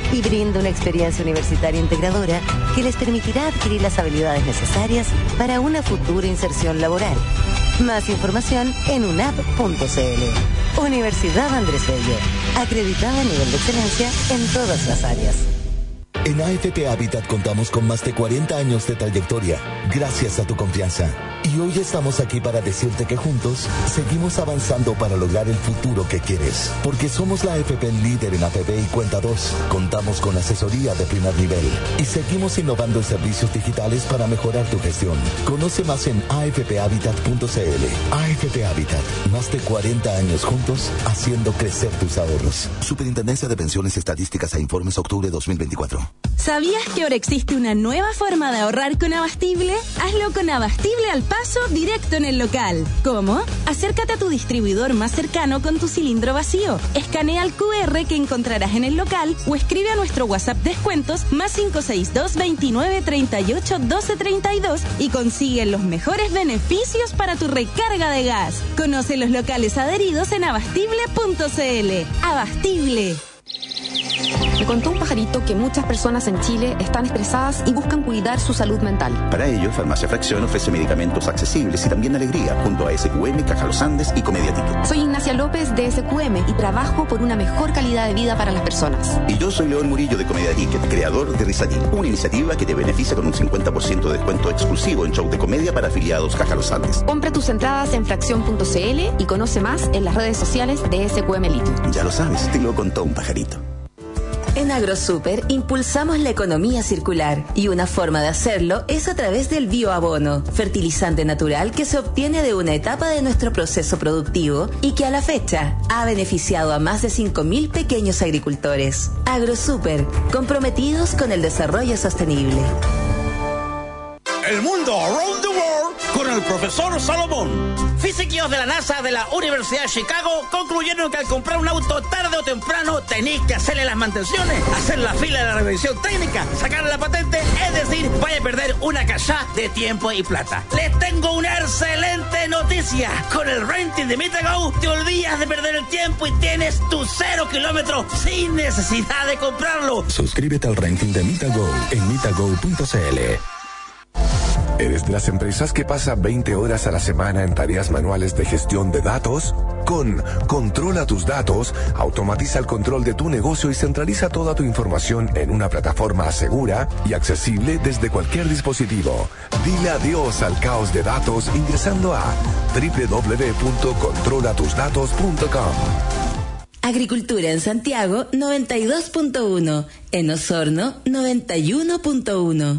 y brinda una experiencia universitaria integradora que les permitirá adquirir las habilidades necesarias para una futura inserción laboral. Más información en unap punto cl. Universidad Andrés Bello, acreditada a nivel de excelencia en todas las áreas. En A F P Habitat contamos con más de cuarenta años de trayectoria, gracias a tu confianza. Y hoy estamos aquí para decirte que juntos seguimos avanzando para lograr el futuro que quieres. Porque somos la A F P líder en A P P y Cuenta dos. Contamos con asesoría de primer nivel. Y seguimos innovando en servicios digitales para mejorar tu gestión. Conoce más en a f p habitat punto c l. A F P Habitat, más de cuarenta años juntos, haciendo crecer tus ahorros. Superintendencia de Pensiones, Estadísticas e Informes, octubre dos mil veinticuatro. ¿Sabías que ahora existe una nueva forma de ahorrar con Abastible? Hazlo con Abastible al paso directo en el local. ¿Cómo? Acércate a tu distribuidor más cercano con tu cilindro vacío. Escanea el cu erre que encontrarás en el local o escribe a nuestro WhatsApp descuentos más cinco seis dos, veintinueve, treinta y ocho, doce, treinta y dos y consigue los mejores beneficios para tu recarga de gas. Conoce los locales adheridos en abastible punto cl. Abastible. Me contó un pajarito que muchas personas en Chile están estresadas y buscan cuidar su salud mental. Para ello, Farmacia Fracción ofrece medicamentos accesibles y también alegría, junto a S Q M, Caja Los Andes y Comedia Ticket. Soy Ignacia López de S Q M y trabajo por una mejor calidad de vida para las personas. Y yo soy León Murillo de Comedia Ticket, creador de Risatín, una iniciativa que te beneficia con un cincuenta por ciento de descuento exclusivo en show de comedia para afiliados Caja Los Andes. Compra tus entradas en fracción punto cl y conoce más en las redes sociales de S Q M Litio. Ya lo sabes, te lo contó un pajarito. En AgroSuper impulsamos la economía circular y una forma de hacerlo es a través del bioabono, fertilizante natural que se obtiene de una etapa de nuestro proceso productivo y que a la fecha ha beneficiado a más de cinco mil pequeños agricultores. AgroSuper, comprometidos con el desarrollo sostenible. El mundo around the world con el profesor Salomón. Físicos de la NASA de la Universidad de Chicago concluyeron que al comprar un auto tarde o temprano tenéis que hacerle las mantenciones, hacer la fila de la revisión técnica, sacarle la patente, es decir, vaya a perder una cachá de tiempo y plata. Les tengo una excelente noticia. Con el renting de Mitago te olvidas de perder el tiempo y tienes tu cero kilómetros sin necesidad de comprarlo. Suscríbete al renting de Mitago en mitago punto cl. ¿Eres de las empresas que pasa veinte horas a la semana en tareas manuales de gestión de datos? Con Controla tus datos, automatiza el control de tu negocio y centraliza toda tu información en una plataforma segura y accesible desde cualquier dispositivo. Dile adiós al caos de datos ingresando a doble u doble u doble u punto controla tus datos punto com. Agricultura en Santiago noventa y dos punto uno, en Osorno noventa y uno punto uno.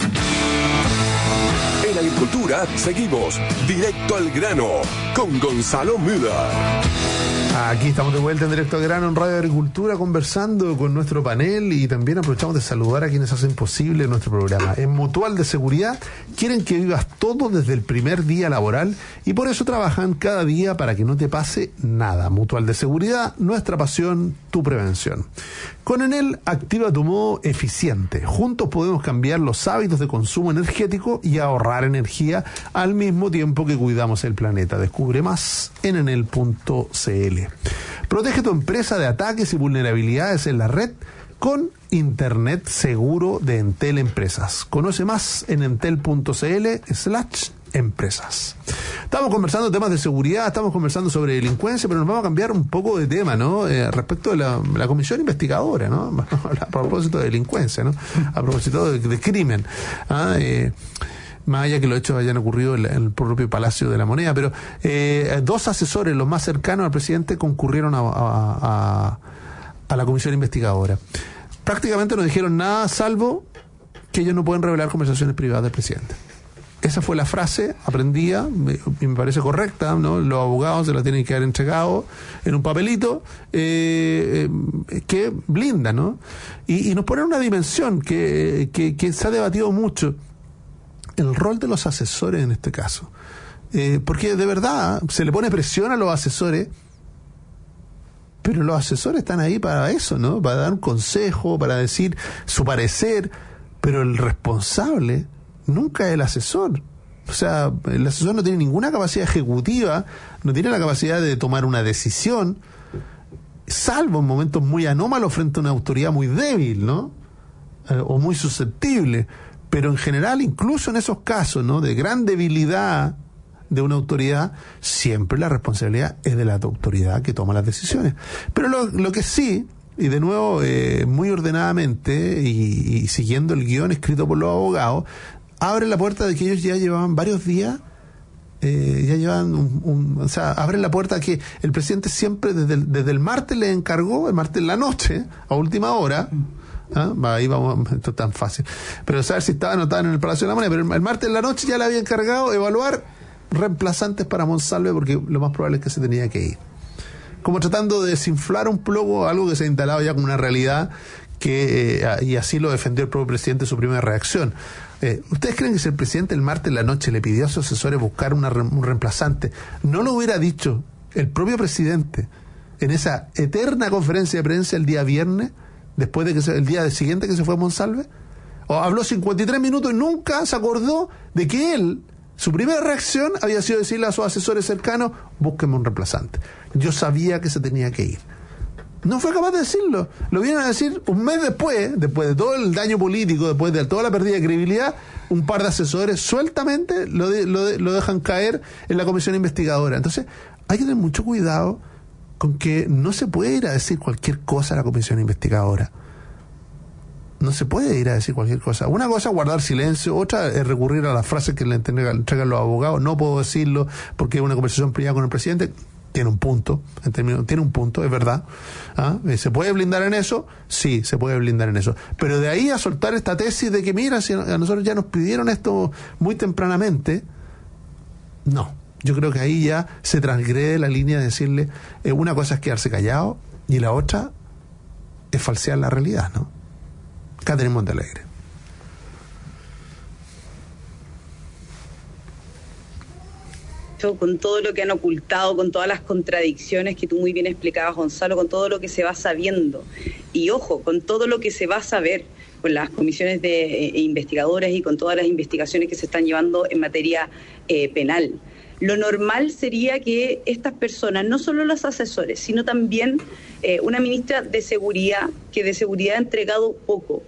En Agricultura seguimos directo al grano con Gonzalo Müller. Aquí estamos de vuelta en Directo al Grano en Radio Agricultura conversando con nuestro panel y también aprovechamos de saludar a quienes hacen posible nuestro programa. En Mutual de Seguridad quieren que vivas todo desde el primer día laboral y por eso trabajan cada día para que no te pase nada. Mutual de Seguridad, nuestra pasión, tu prevención. Con Enel, activa tu modo eficiente. Juntos podemos cambiar los hábitos de consumo energético y ahorrar energía al mismo tiempo que cuidamos el planeta. Descubre más en enel punto cl. Protege tu empresa de ataques y vulnerabilidades en la red con Internet seguro de Entel Empresas. Conoce más en entel punto cl slash empresas. Estamos conversando temas de seguridad, estamos conversando sobre delincuencia, pero nos vamos a cambiar un poco de tema, ¿no? Eh, respecto de la, la comisión investigadora, ¿no? A propósito de delincuencia, ¿no? A propósito de, de crimen. ¿Ah? Eh, más allá que los hechos hayan ocurrido en, en el propio Palacio de la Moneda, pero eh, dos asesores, los más cercanos al presidente, concurrieron a, a, a, a la comisión investigadora. Prácticamente no dijeron nada, salvo que ellos no pueden revelar conversaciones privadas del presidente. Esa fue la frase aprendida y me parece correcta, ¿no? Los abogados se la tienen que haber entregado en un papelito eh, eh, que blinda, ¿no? Y, y nos pone una dimensión que, que, que se ha debatido mucho, el rol de los asesores en este caso. Eh, porque de verdad se le pone presión a los asesores, pero los asesores están ahí para eso, ¿no? Para dar un consejo, para decir su parecer, pero el responsable nunca es el asesor. O sea, el asesor no tiene ninguna capacidad ejecutiva, no tiene la capacidad de tomar una decisión. salvo en momentos muy anómalos frente a una autoridad muy débil, ¿no? Eh, o muy susceptible. Pero en general, incluso en esos casos, ¿no?, de gran debilidad de una autoridad, siempre la responsabilidad es de la autoridad que toma las decisiones. Pero lo, lo que sí, y de nuevo eh, muy ordenadamente y, y siguiendo el guión escrito por los abogados, abre la puerta de que ellos ya llevaban varios días, eh, ya llevan un, un, o sea, abren la puerta a que el presidente siempre desde el, desde el martes le encargó, el martes en la noche, a última hora, ¿ah? Ahí vamos, esto es tan fácil, pero saber si estaba anotado en el Palacio de la Moneda, pero el martes en la noche ya le había encargado evaluar reemplazantes para Monsalve, porque lo más probable es que se tenía que ir, como tratando de desinflar un poco algo que se ha instalado ya como una realidad, que eh, y así lo defendió el propio presidente en su primera reacción. Eh, ¿Ustedes creen que si el presidente el martes en la noche le pidió a sus asesores buscar una, un reemplazante, no lo hubiera dicho el propio presidente en esa eterna conferencia de prensa el día viernes, después de que se, el día siguiente que se fue a Monsalve? O habló cincuenta y tres minutos y nunca se acordó de que él, su primera reacción había sido decirle a sus asesores cercanos, búsquenme un reemplazante. Yo sabía que se tenía que ir. No fue capaz de decirlo. Lo vienen a decir un mes después, después de todo el daño político, después de toda la pérdida de credibilidad, un par de asesores sueltamente lo, de, lo, de, lo dejan caer en la comisión investigadora. Entonces, hay que tener mucho cuidado con que no se puede ir a decir cualquier cosa a la comisión investigadora. No se puede ir a decir cualquier cosa. Una cosa es guardar silencio, otra es recurrir a las frases que le entregan, entregan los abogados. No puedo decirlo porque es una conversación privada con el presidente. Tiene un punto, en términos, tiene un punto, es verdad. ¿Ah? ¿Se puede blindar en eso? Sí, se puede blindar en eso. Pero de ahí a soltar esta tesis de que, mira, si a nosotros ya nos pidieron esto muy tempranamente, no. Yo creo que ahí ya se transgrede la línea de decirle, eh, una cosa es quedarse callado y la otra es falsear la realidad, ¿no? Catherine Montalegre. Con todo lo que han ocultado, con todas las contradicciones que tú muy bien explicabas, Gonzalo, con todo lo que se va sabiendo. Y ojo, con todo lo que se va a saber, con las comisiones de eh, investigadores y con todas las investigaciones que se están llevando en materia eh, penal. Lo normal sería que estas personas, no solo los asesores, sino también eh, una ministra de Seguridad, que de Seguridad ha entregado poco.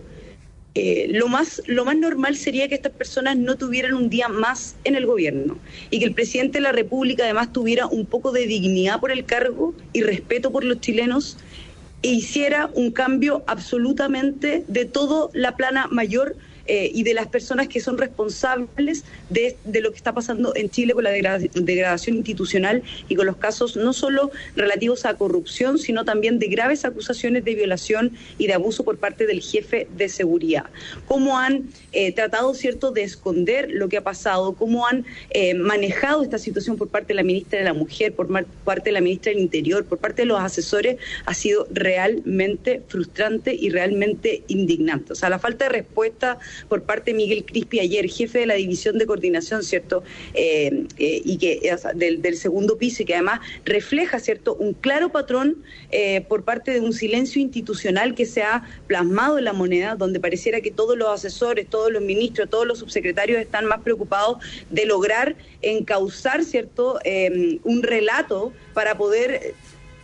Eh, lo más lo más normal sería que estas personas no tuvieran un día más en el gobierno y que el presidente de la República además tuviera un poco de dignidad por el cargo y respeto por los chilenos e hiciera un cambio absolutamente de toda la plana mayor eh, y de las personas que son responsables de, de lo que está pasando en Chile con la degrad- degradación institucional y con los casos no solo relativos a corrupción, sino también de graves acusaciones de violación y de abuso por parte del jefe de seguridad. Cómo han eh, tratado, cierto, de esconder lo que ha pasado, cómo han eh, manejado esta situación por parte de la ministra de la Mujer, por mar- parte de la ministra del Interior, por parte de los asesores, ha sido realmente frustrante y realmente indignante. O sea, la falta de respuesta por parte de Miguel Crispi ayer, jefe de la División de Coordinación, ¿cierto? Eh, eh, y que o sea, del, del segundo piso, y que además refleja, ¿cierto?, un claro patrón eh, por parte de un silencio institucional que se ha plasmado en la moneda, donde pareciera que todos los asesores, todos los ministros, todos los subsecretarios están más preocupados de lograr encauzar, ¿cierto?, eh, un relato para poder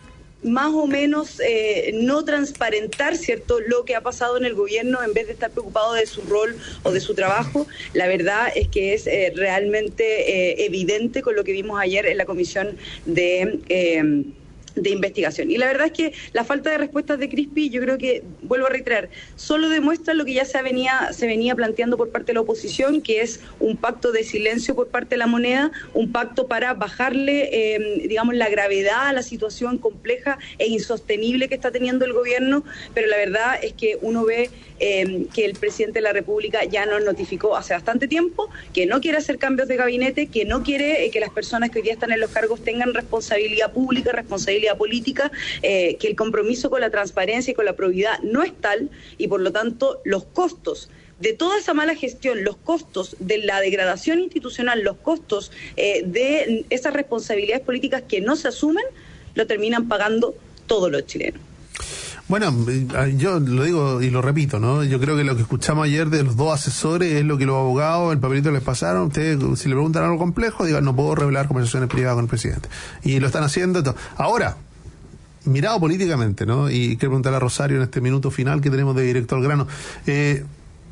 más o menos eh, no transparentar, ¿cierto?, lo que ha pasado en el gobierno en vez de estar preocupado de su rol o de su trabajo. La verdad es que es eh, realmente eh, evidente con lo que vimos ayer en la comisión de... Eh, de investigación. Y la verdad es que la falta de respuestas de Crispi, yo creo que, vuelvo a reiterar, solo demuestra lo que ya se venía, se venía planteando por parte de la oposición, que es un pacto de silencio por parte de la moneda, un pacto para bajarle, eh, digamos, la gravedad a la situación compleja e insostenible que está teniendo el gobierno, pero la verdad es que uno ve eh, que el presidente de la República ya nos notificó hace bastante tiempo que no quiere hacer cambios de gabinete, que no quiere eh, que las personas que hoy día están en los cargos tengan responsabilidad pública, responsabilidad política, eh, que el compromiso con la transparencia y con la probidad no es tal, y por lo tanto los costos de toda esa mala gestión, los costos de la degradación institucional, los costos eh, de esas responsabilidades políticas que no se asumen, lo terminan pagando todos los chilenos. Bueno, yo lo digo y lo repito, ¿no? Yo creo que lo que escuchamos ayer de los dos asesores es lo que los abogados, el papelito les pasaron. Ustedes, si le preguntan algo complejo, digan, no puedo revelar conversaciones privadas con el presidente. Y lo están haciendo. Todo. Ahora, mirado políticamente, ¿no? Y quiero preguntarle a Rosario en este minuto final que tenemos de Directo al Grano. Eh,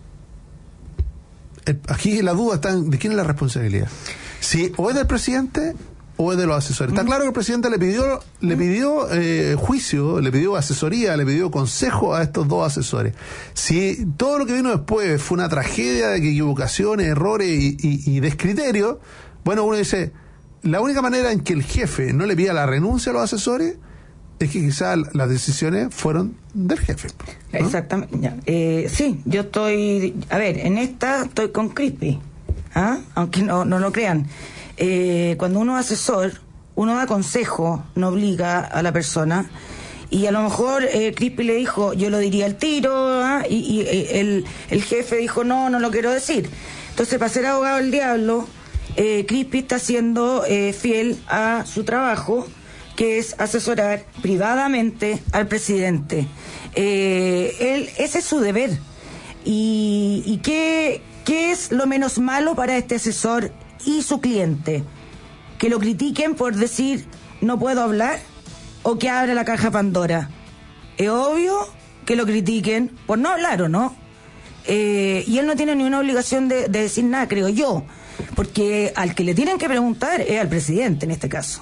aquí la duda está en de quién es la responsabilidad. Si o es del presidente o es de los asesores. Está claro que el presidente le pidió le pidió eh, juicio, le pidió asesoría, le pidió consejo a estos dos asesores. Si todo lo que vino después fue una tragedia de equivocaciones, errores y, y, y descriterio, bueno, uno dice, la única manera en que el jefe no le pida la renuncia a los asesores es que quizás las decisiones fueron del jefe, ¿no? Exactamente. Ya. Eh, sí, yo estoy, a ver, en esta estoy con Crispi, ¿ah? Aunque no, no lo crean. Eh, cuando uno es asesor, uno da consejo, no obliga a la persona, y a lo mejor eh, Crispi le dijo, yo lo diría al tiro, ¿ah? y, y eh, el, el jefe dijo, no, no lo quiero decir. Entonces, para ser abogado del diablo, eh, Crispi está siendo eh, fiel a su trabajo, que es asesorar privadamente al presidente. Eh, él, ese es su deber. ¿Y, y qué, qué es lo menos malo para este asesor y su cliente? Que lo critiquen por decir no puedo hablar o que abra la caja Pandora. Es obvio que lo critiquen por no hablar o no. Eh, y él no tiene ni una obligación de, de decir nada, creo yo, porque al que le tienen que preguntar es al presidente en este caso.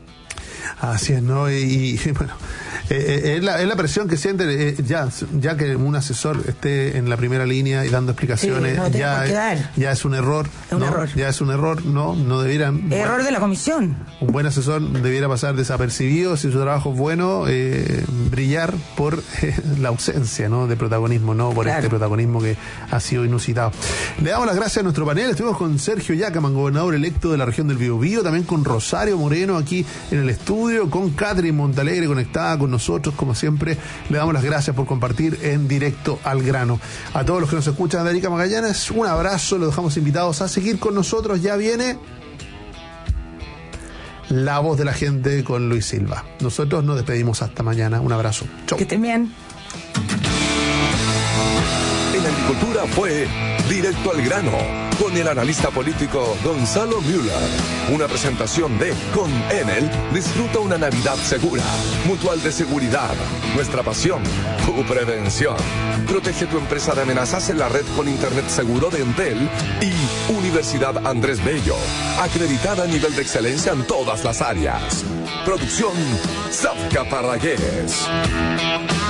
Así es, ¿no? Y, y bueno, eh, es, la, es la presión que siente, eh, ya ya que un asesor esté en la primera línea y dando explicaciones, sí, no ya, es, ya es un error. Es un ¿no? error. Ya es un error, no, no debieran... Error bueno, de la comisión. Un buen asesor debiera pasar desapercibido, si su trabajo es bueno, eh, brillar por eh, la ausencia, ¿no? De protagonismo, no por claro. este protagonismo que ha sido inusitado. Le damos las gracias a nuestro panel, estuvimos con Sergio Yacaman, gobernador electo de la región del Biobío, también con Rosario Moreno aquí en el estudio, con Catherine Montalegre conectada con nosotros, como siempre. Le damos las gracias por compartir en Directo al Grano. A todos los que nos escuchan de Arica Magallanes, un abrazo, los dejamos invitados a seguir con nosotros. Ya viene La Voz de la Gente con Luis Silva. Nosotros nos despedimos hasta mañana. Un abrazo. Chau. Que estén bien. En Agricultura fue Directo al Grano, con el analista político Gonzalo Müller. Una presentación de Con Enel, disfruta una Navidad segura. Mutual de Seguridad, nuestra pasión, tu prevención. Protege tu empresa de amenazas en la red con Internet seguro de Entel. Y Universidad Andrés Bello, acreditada a nivel de excelencia en todas las áreas. Producción Zafka Parragués.